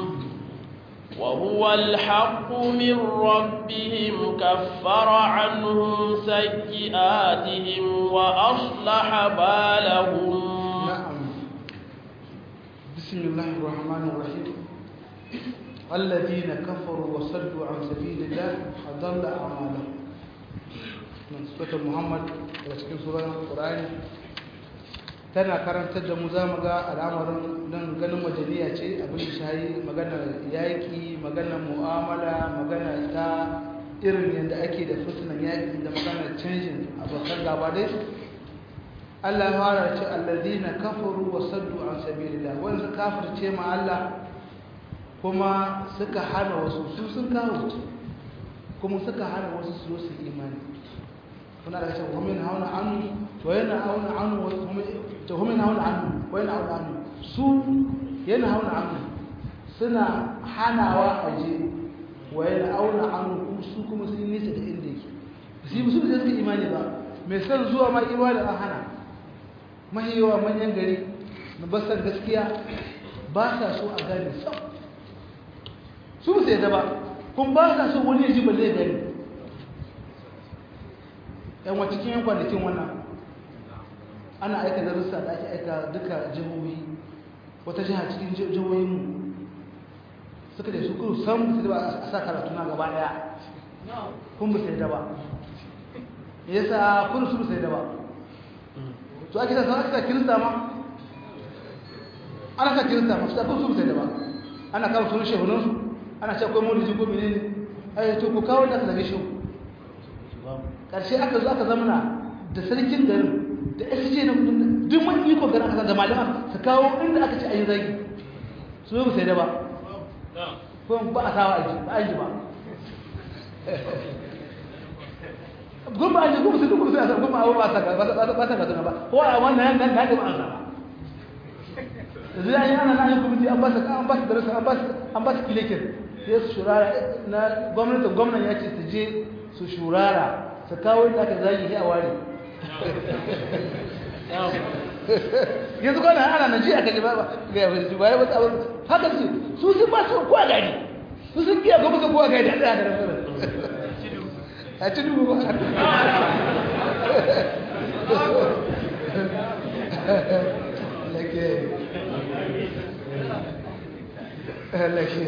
S3: وهو الحق من ربهم كفر عنهم سيئاتهم وأصلح بالهم.
S2: نعم. بسم الله الرحمن الرحيم. الذين كفروا وصدوا عن سبيل الله أضل أعمالهم. من سورة محمد cikin sura Qur'ani tana karantar da mu zamu ga al'amarin nan ganin majaliya ce abin da shayi magana yaki magana mu'amala magana ta irin yanda ake da fitnan yaki da magana canjin abokan gaba dai Allah ya fara ce alladhina kafaru wa saddu an sabilillah wanda kafirce ma Allah kuma suka hana wasu su sun kawo kuma suka hana wasu su su imani kuna da cewa hum yanhauna anhu wa yanhauna anhu wa hum to hum yanhauna anhu wa yanhauna anhu su yanhauna anhu suna hanawa aje wa yanhauna anhu su kuma sun nisa da inda yake su musu da suka imani ba mai san zuwa ma imani an hana mahiyawa manyan gari na basar gaskiya ba sa so a gane sam su sai da ba kun ba sa so wani ya ji balle gani yan wa cikin yan kwanakin wannan ana aika darussa da ake aika duka jihohi wata jiha cikin jihohinmu suka da su kuru sam su da ba a sa karatu na gaba daya kun ba sai da ba yasa kun su sai da ba to ake sa aka kirista ma ana sa kirista ma su ta kun su sai da ba ana kawo sunan shehunan su ana cewa akwai mulki ko menene ai to ku kawo da kalame shi karshe aka zo aka zamana da sarkin garin da S J na duk wani iko garin aka da malama su kawo inda aka ci ayi zagi su ba sai da ba ko ba a sawa aji ba aji ba gumba aji gumba sai gumba sai gumba abu ba saka ba ba saka tuna ba ko a wannan nan da ba an saba zai yana nan kuma an ba saka an ba darasa an ba an ba kilekin sai su shurara na gwamnatin gwamnati ya ce su je su shurara su kawo inda aka zagi a ware yanzu kwana ana na ji aka ji ba ga yawan ji ba ya wasu abin haka su su sun ba su kowa gari su sun biya gwamnati su kowa gari da ɗaya da rasu a ci dubu ba lake lake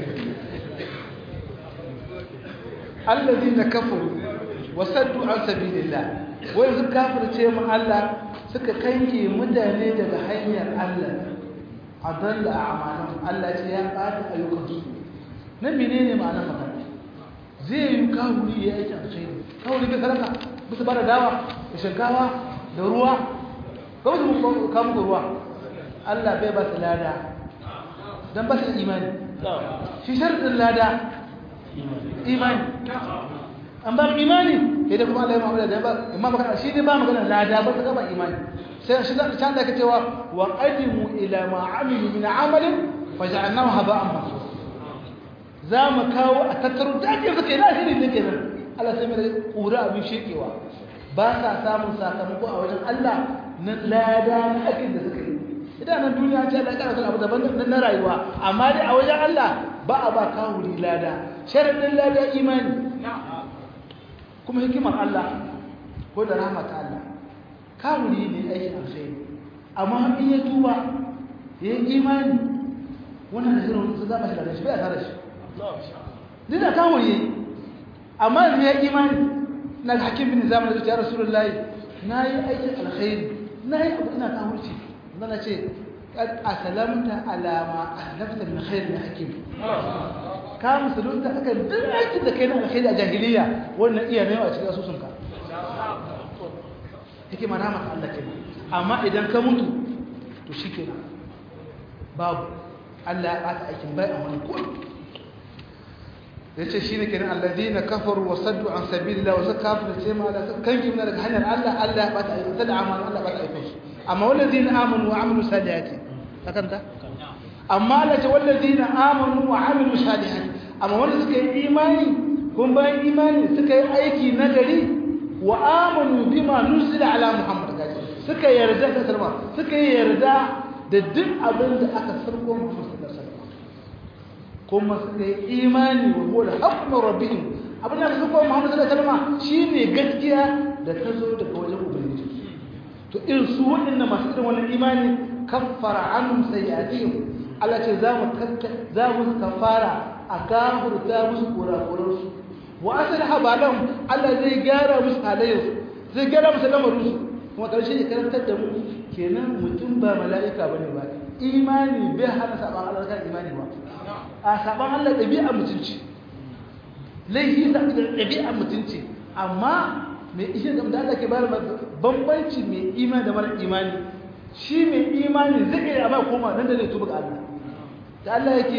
S2: الذين كفروا وصدوا عن سبيل الله وين كافرce mu Allah suka kanke mutane daga hanyar Allah adalla a'malahum Allah ce ya bada ayyukansu nan menene ma'anar magana zai yi kawuri ya aiki alkhairi kawuri bai saraka bisa bada dawa da shinkawa da ruwa ba su kawo ruwa Allah bai ba su lada dan ba su imani shi sharadin lada imani an ba imani idan kuma Allah ya mu'amala da ba amma magana shi ne ba magana lada ba ta ba imani sai shi da can da yake cewa wa qadimu ila ma amilu min amalin faj'alnahu haba'an mansura za mu kawo a tattaro da ake suka yi lahirin ne kenan Allah sai mai kura abin shekewa ba sa samun sakamako a wajen Allah na lada na hakin da suka yi idan nan duniya ce Allah ya kara abu daban na rayuwa amma dai a wajen Allah ba a ba kawuri lada sharadin lada imani kuma hikimar Allah ko da rahmat Allah kawuri ne aikin alkhairi amma in ya tuba ya yi imani wannan da shirin su zama shi da shi bai tare shi duk da kawuri amma in ya yi imani na hakim bin zaman da ya rasulullahi na yi aikin alkhairi na yi abu ina kawurci zan ce asalamta alama aslafta min khair min hakim ka musulunta aka duk aikin da kai na alkhairi a jahiliya wannan iya mai a cikin asusunka yake mana maka Allah kenan amma idan ka mutu to shikenan babu Allah ya baka aikin bai a wani kullu yace shine kenan alladina kafaru wa saddu an sabilillah wa zakafu ce ma Allah kan ki daga hanyar Allah Allah ya baka aikin sada amal Allah ya baka aikin amma walladina amanu wa amilu salihati akanta amma Allah ce walladina amanu wa amilu salihati amma wanda suka yi imani kun bayan imani suka yi aiki nagari wa amanu bima nuzila ala muhammad gaji suka yarda da sarma suka yarda da duk abin da aka sarko muhammad sallallahu alaihi wasallam kuma suka yi imani wa huwa haqqu rabbihim abin da suka muhammad sallallahu alaihi wasallam shine gaskiya da ta zo daga wajen ubangiji to irin su waɗannan masu irin wannan imani kaffara anhum sayi'atihim Allah ce za mu za mu kafara a kafurta musu kurakuransu wa asliha balahum Allah zai gyara musu halayensu zai gyara musu lamarinsu kuma karshe ne karantar da mu kenan mutum ba mala'ika bane ba imani bai hana saban Allah kan imani ba a saban Allah dabi'a mutunci laifi da dabi'a mutunci amma mai ishe da Allah ke bayar bambanci mai imani da mara imani shi mai imani zai iya amma koma nan da zai tuba ga Allah da Allah yake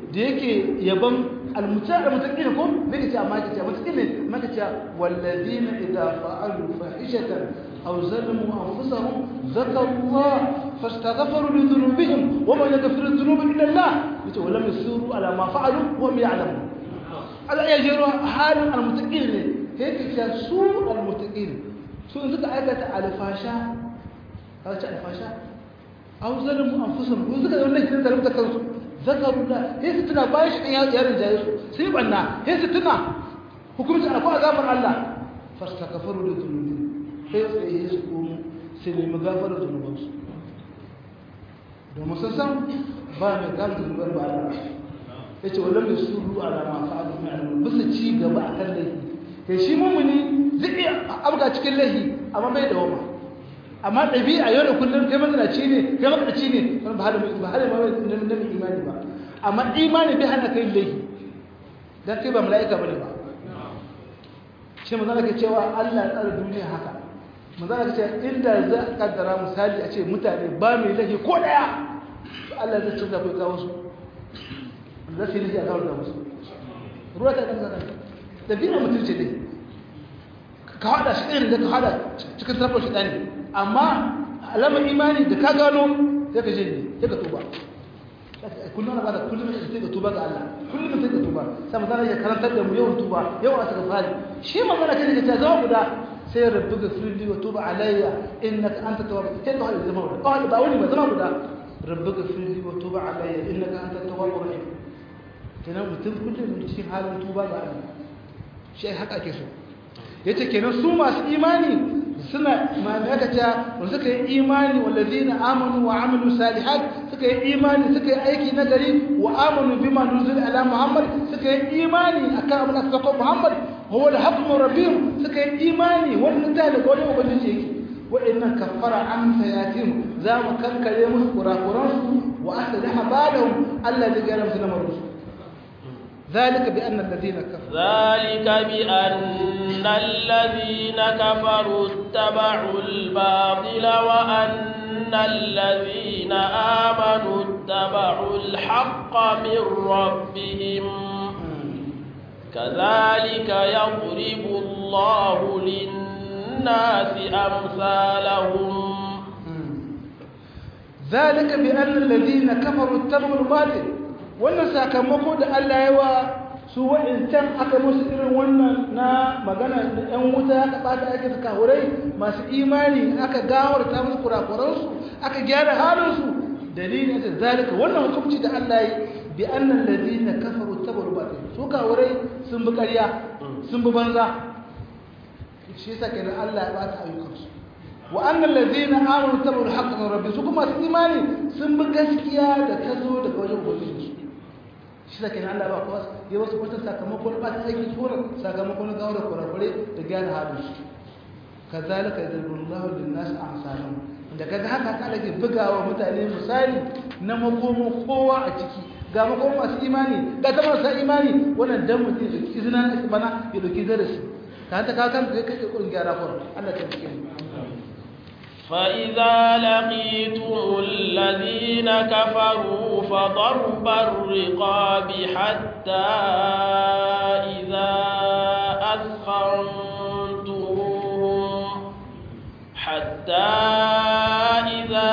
S2: da yake yaban almutar almutaqin ko me kace amma kace mutaqin ne amma kace walladina idza fa'alu fahishatan aw zalamu anfusahum zakaru Allah fastaghfiru li dhunubihim wa man yaghfiru dhunuba illa Allah yace wa lam yusiru ala ma fa'alu wa hum ya'lamun ala yajiru halin almutaqin ne yake kace su almutaqin su in suka aikata alfasha kace alfasha aw zalamu anfusahum ko suka wannan kin zalunta kansu zakaru da sai su tuna bayan shi ya yarin jaye su sai banna sai su tuna hukumci ana ko azabar Allah fastakafaru da zunubi sai sai su kuma sai ne magafara zunuban su domin sun san ba mai gafara zunuban ba Allah yace wallan yusuru ala ma fa'alu min al bisa ci gaba akan laifi kai shi mumuni zai iya abuga cikin laifi amma bai da wama amma ɗabi'a yau da kullum kai mazinaci ne kai makaraci ne wani ba halin ba halin ma na imani ba amma imani bai hana kai laifi don kai ba mala'ika ba ne ba shi mazana ke cewa Allah ya tsara duniya haka mazana ke cewa inda za a kaddara misali a ce mutane ba mai laifi ko ɗaya Allah zai canza kai kawo su za su yi laifi a kawo da musu ruwa ta ɗan zana ɗabi'a mutum ce dai ka haɗa shi ɗaya da ka haɗa cikin tarfon shi ɗani amma alamar imani da ka gano sai ka jini sai ka tuba kullum ana bada kullum sai ka tuba ga Allah kullum sai ka tuba sai mu zana ya karantar da mu yawan tuba yawan astaghfari shi magana kai da ta zama guda sai rabbi ghfirli wa tub alayya innaka anta tawwab sai ka hada zama guda ba ba wani ba zama guda rabbi ghfirli wa tub alayya innaka anta tawwabur rahim kenan mutum kullum cikin halin tuba ga Allah shi haka ake so yace kenan su masu imani suna mamakata wanda suka yi imani walladina amanu wa amilu salihat suka yi imani suka yi aiki na gari wa amanu bima nuzila ala muhammad suka yi imani akan abin da sako muhammad huwa al-haqqu min rabbihim suka yi imani wannan da daga wajen ubangiji yake wa inna kaffara an sayatihim za mu kankare musu kurakuran su wa aslaha balahum alladhi jara musu lamarin ذلك بأن الذين كفروا
S3: ذلك بأن الذين كفروا اتبعوا الباطل وأن الذين آمنوا اتبعوا الحق من ربهم كذلك يضرب الله للناس أمثالهم
S2: ذلك بأن الذين كفروا اتبعوا الباطل wannan sakamako da Allah ya wa su wa'incan aka musu irin wannan na magana da ɗan wuta aka ɓata ake suka hurai masu imani aka gawarta musu kurakuransu aka gyara halinsu dalilin da zalika wannan hukunci da Allah ya bi annan ladina kafaru tabaru batil su ka hurai sun bi ƙarya sun bi banza shi yasa kenan Allah ya ɓata ayyukansu wa annal ladina amanu tabaru haqqan min rabbi su kuma su imani sun bi gaskiya da ta zo daga wajen ubangiji shi da kenan Allah ba kowa ya wasu kwatan sakamakon ba ta aiki tsoron sakamakon gawar kurakure da gyara halin su kazalika yadullahu linnas amsalun da kaga haka ta lake bugawa mutane misali na makomo kowa a ciki ga makomo masu imani ga ta marasa imani wannan dan mutum da izina na bana ya doki darasi ka ta kawo kanka kai kake kurin gyara ko Allah ta cike mu
S3: فإذا لقيتم الذين كفروا فضرب الرقاب حتى إذا أثخنتموهم حتى إذا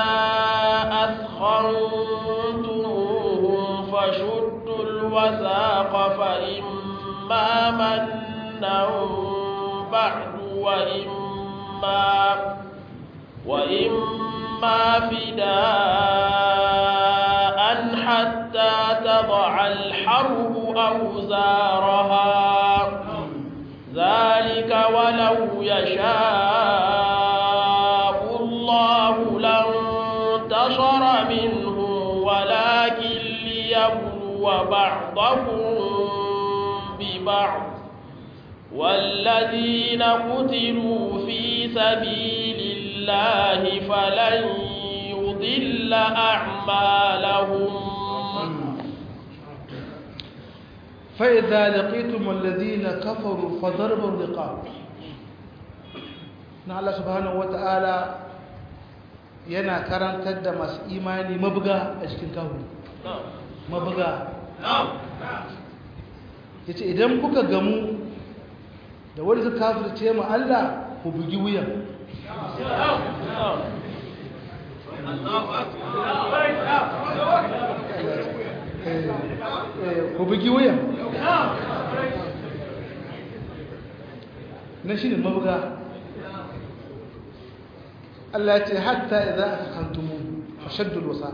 S3: أثخنتموهم فشدوا الوثاق فإما منا بعد وإما وإما فداء حتى تضع الحرب أوزارها ذلك ولو يشاء الله لانتصر منهم ولكن ليبلو بعضكم ببعض والذين قتلوا في سبيل الله فلن يضل أعمالهم
S2: فإذا لقيتم الذين كفروا فضربوا الرقاب الله سبحانه وتعالى yana karantar da masu imani mabuga a cikin kawo mabuga yace idan kuka gamu da wanda suka kafirce mu Allah ku bugi wuyan ku bugi wuyan na shi ne mabuga Allah ya ce hatta idan aka kantumu a shaddul wasa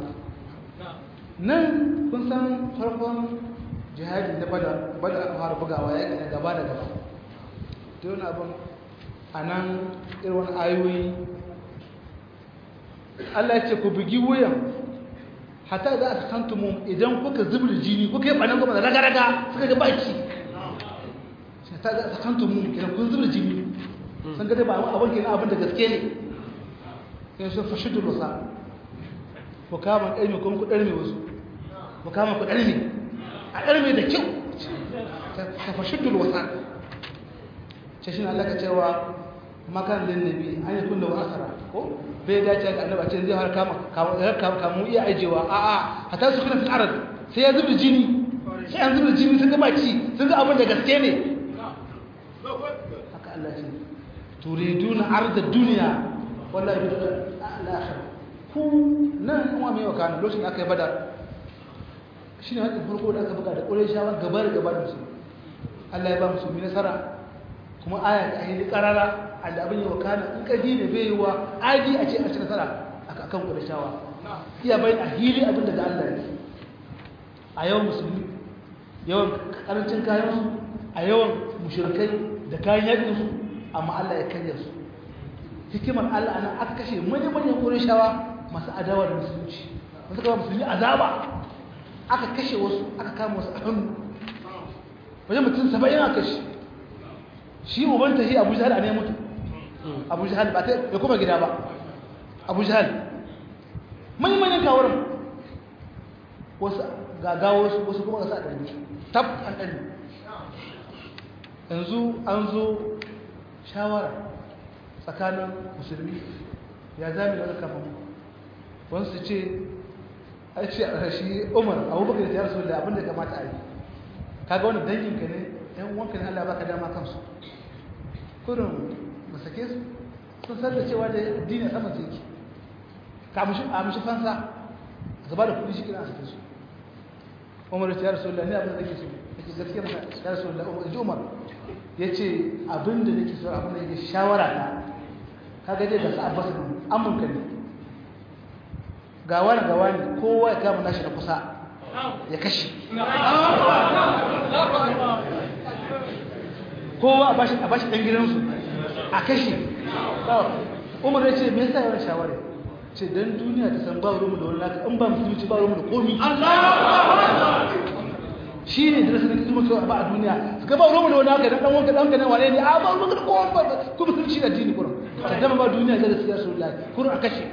S2: nan kun san farkon jihadi na bada bada aka fara bugawa ya gina gaba da gaba ta wani abin a nan irin wani ayoyi Allah ya ce ku bugi wuyan hatta idan aka kantumu idan kuka zubda jini kuka yi ɓanan gaba da raga-raga suka ga baki hatta idan aka kantumu idan kun zubda jini sun gada ba abin kenan abin da gaske ne sai sun fashi da wasa ku kama ɗarmi kuma ku ɗarmi wasu ku kama ku ɗarmi a ɗarmi da kyau ta fashi da wasa ce shi na allaka cewa makan linnabi an yi kun da wasara ko bai dace ga annaba ce zai har kama kamu iya ajewa a a hata su kuna fi arad sai ya zubda jini sai an zubda jini sun gaba ci sun ga abin da gaske ne haka Allah ce turiduna arda duniya wallahi bi al-akhir ku nan kuma mai wakana lokacin aka yi badar shine hakin farko da aka buga da Qurayshawa gaba da gaba da su Allah ya ba musu nasara kuma aya ta yi karara da abin yi wakana in kaji ne bai yiwa aji a ce a ci nasara akan Qurayshawa iya bayin ahili abin da Allah ya a yawan musulmi yawan karancin kayan su a yawan mushrikai da kayan yakin su amma Allah ya karya su hikimar Allah ana aka kashe manyan Qurayshawa masu adawa da musulunci wasu kama musulmi azaba aka kashe wasu aka kama wasu a hannu wajen mutum saba'in aka kashe shi uban tahi Abu Jahal a ne mutu Abu Jahal ba ta ya kuma gida ba Abu Jahal manyan kawarin wasu gagawa wasu wasu kuma ga sa ɗari tab an ɗari yanzu an zo shawara tsakanin musulmi ya zami da aka kama wasu ce a ce a shi umar abubakar da ya rasu da abinda kamata a yi kaga wani danginka ne yan wanka ne Allah baka dama kansu kurin masake su sun san da cewa da addini a sama yake ka a mishi fansa a gaba da kudi shi kira a sake su umar da ya rasu da ne abin da nake so yake gaskiya maka ya rasu da umar ya ce abinda nake so abinda yake shawara ta kaga dai da sa'ad basu amunka ne ga wani ga wani kowa ya kama nashi da kusa ya kashe kowa a bashi a bashi dan gidansu a kashe umar ya ce me yasa yawan shawara ce dan duniya ta san ba rumu da wani naka in ba musulunci ba rumu da komi shi ne da sanin kuma so ba a duniya suka ba rumu da wani naka dan wanka dan kana wane ne a ba rumu da kowa ba kuma musulunci da dini kurum ta dama ba duniya da siyasar Allah kurum a kashe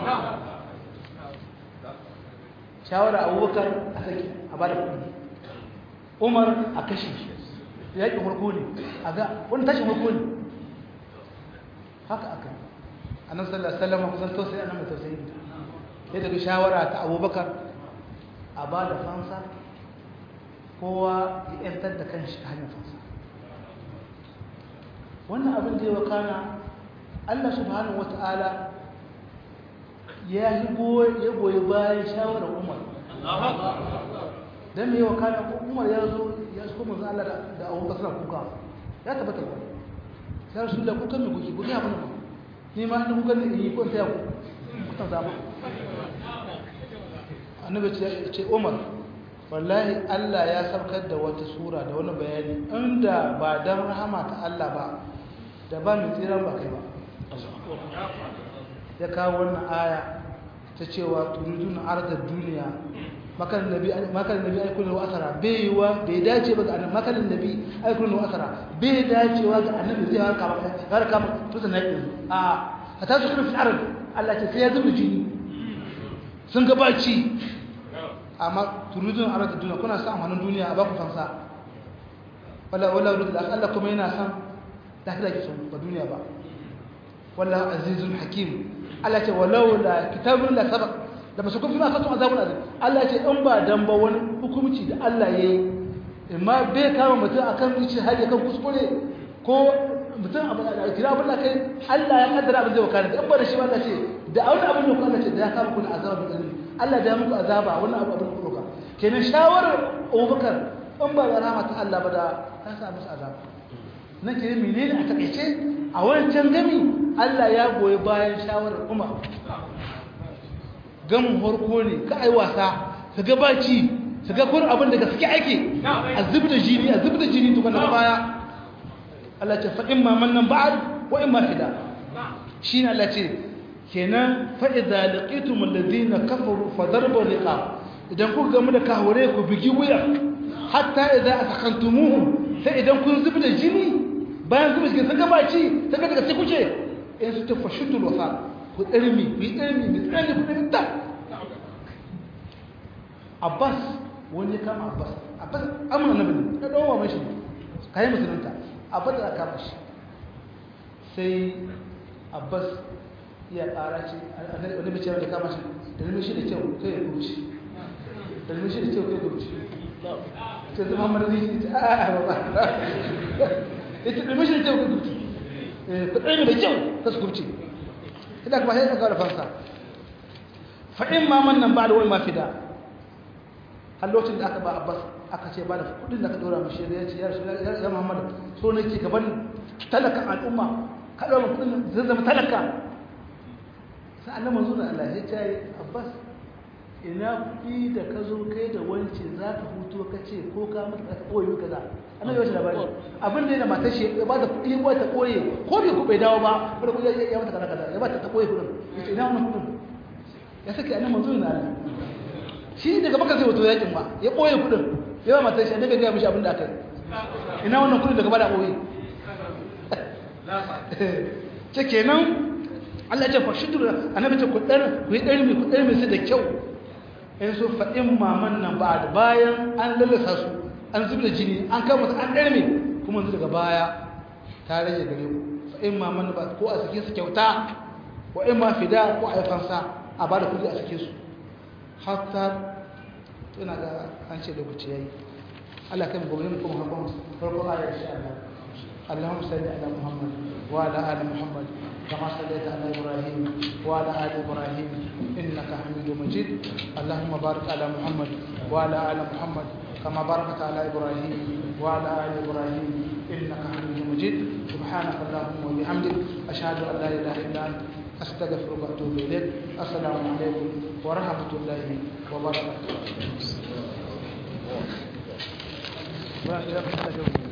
S2: shawara abubakar a saki a bada kudi umar a kashe yaƙi farko ne a ga wani tashin farko ne haka aka annabi sallallahu alaihi wasallam kusan tausayi annabi tausayi sai daga shawara ta abubakar a bada fansa kowa ya yantar da kanshi ta hanyar fansa wannan abin da ya wakana Allah subhanahu wata'ala ya yi goyi bayan shawarar umar don mai yawa kayan umar ya zo ya su kuma zan Allah da awon kasar kuka ya tabbata ba ya rasu da kukan mai kuki kuki abin ba ni ma inda kukan da yi kun taya kukan zama annabi ce umar wallahi Allah ya saukar da wata sura da wani bayani inda ba don rahama ta Allah ba da ba mai tsiran ba kai ba ya kawo wannan aya ta cewa turidun ardar duniya makalin nabi makalin nabi aikun wa asara bai wa bai dace ba ga annabi makalin nabi aikun wa asara bai dacewa ga annabi zai harka ba harka ba to sai nayi a hatta su kuma fi arab Allah ce sai ya zuba jini sun ga baci amma turidun ardar duniya kuna san wannan duniya a baku fansa wala wala Allah kuma yana san da kada ki son ba duniya ba wallahu azizun hakim Allah ce walau la kitabun la sabaq da ba su kun fi ma kasu azabun azab Allah ya ce in ba dan ba wani hukunci da Allah ya yi amma bai kama mutum akan zuci har ya kan kuskure ko mutum abin da kira abin da kai Allah ya kaddara abin zai wakana da in ba da shi ba Allah ce da wani abin da ku Allah ce da ya kama ku da azaba da kalli Allah da ya muku azaba wannan abu abin ku kenan shawarar Abubakar in ba da rahama ta Allah ba da ta sa musu azaba nan ke menene a takaice a wancan gami Allah ya goyi bayan shawarar Umar gamin harko ne ka ai wasa ka ga baci ka ga kun abin da gaske ake a zubda jini a zubda jini to kana baya Allah ce fa imma mannan ba'd wa imma fida shine Allah ce kenan fa idza laqitum alladhina kafaru fa darbu riqab idan kuka gamu da kahore ku bigi wuya hatta idza asakantumuhum sai idan kun zubda jini bayan zubda jini sun ga baci sai ga daga sai kuce in su ta fashutul wasa ku ɗarmi ku yi ɗarmi da tsirani ku ɗarmi ta Abbas wani ya kama Abbas Abbas amina na bane ya ɗauwa mashi kayan musulunta Abbas da kama shi sai Abbas ya ƙara ce wani mace da kama shi da nemi shi da kyau kai ya kurci da nemi shi da kyau kai ya kurci sai zama mara zai ce a a ba ba ya ce nemi shi da kyau kai kurci ku ɗarmi da kyau ta su kurci idan kuma sai ka kawo da fansa fa in ma mannan ba da wani mafida har lokacin da aka ba Abbas aka ce ba da kudin da ka dora mishi ya ce ya Muhammad so nake ka bani talakan al'umma ka dora kudin zai zama talaka sai annabi manzo da Allah ya ce Abbas ina kudi da ka zo kai da wance za ka hutu ka ce ko ka mutu ka koyi kaza annabi ya ce labari abin da yana matar shi ya ba da kudi ko ta koye ko bai ku bai dawo ba ko da ya mata kaza kaza ya ba ta koye kudin yace ina wannan kudin ya sake annabi manzo da Allah shi daga baka zai wato yakin ba ya koye kudin ya ba matar shi annabi ya ga mishi abin da aka yi ina wannan kudin daga bada koye ce kenan Allah ya ce fashidu annabi ce ku dar ku yi dar mi ku dar mi su da kyau in so fa in maman nan ba bayan an lalasa su an zubda jini an kama su an dar mi kuma yanzu daga baya ta rage gare ku fa in maman ba ko a sake su kyauta ko in ma fida ko a fansa a bada kudi a sake su hatta ina ga an ce lokaci yayi Allah kai mu gobe mu kuma hakon farko ayar insha Allah اللهم صل على محمد وعلى ال محمد كما صليت على ابراهيم وعلى ال ابراهيم انك حميد مجيد اللهم بارك على محمد وعلى ال محمد كما باركت على ابراهيم وعلى ال ابراهيم انك حميد مجيد سبحانك اللهم وبحمدك اشهد ان لا اله الا انت استغفرك واتوب اليك السلام عليكم ورحمه الله وبركاته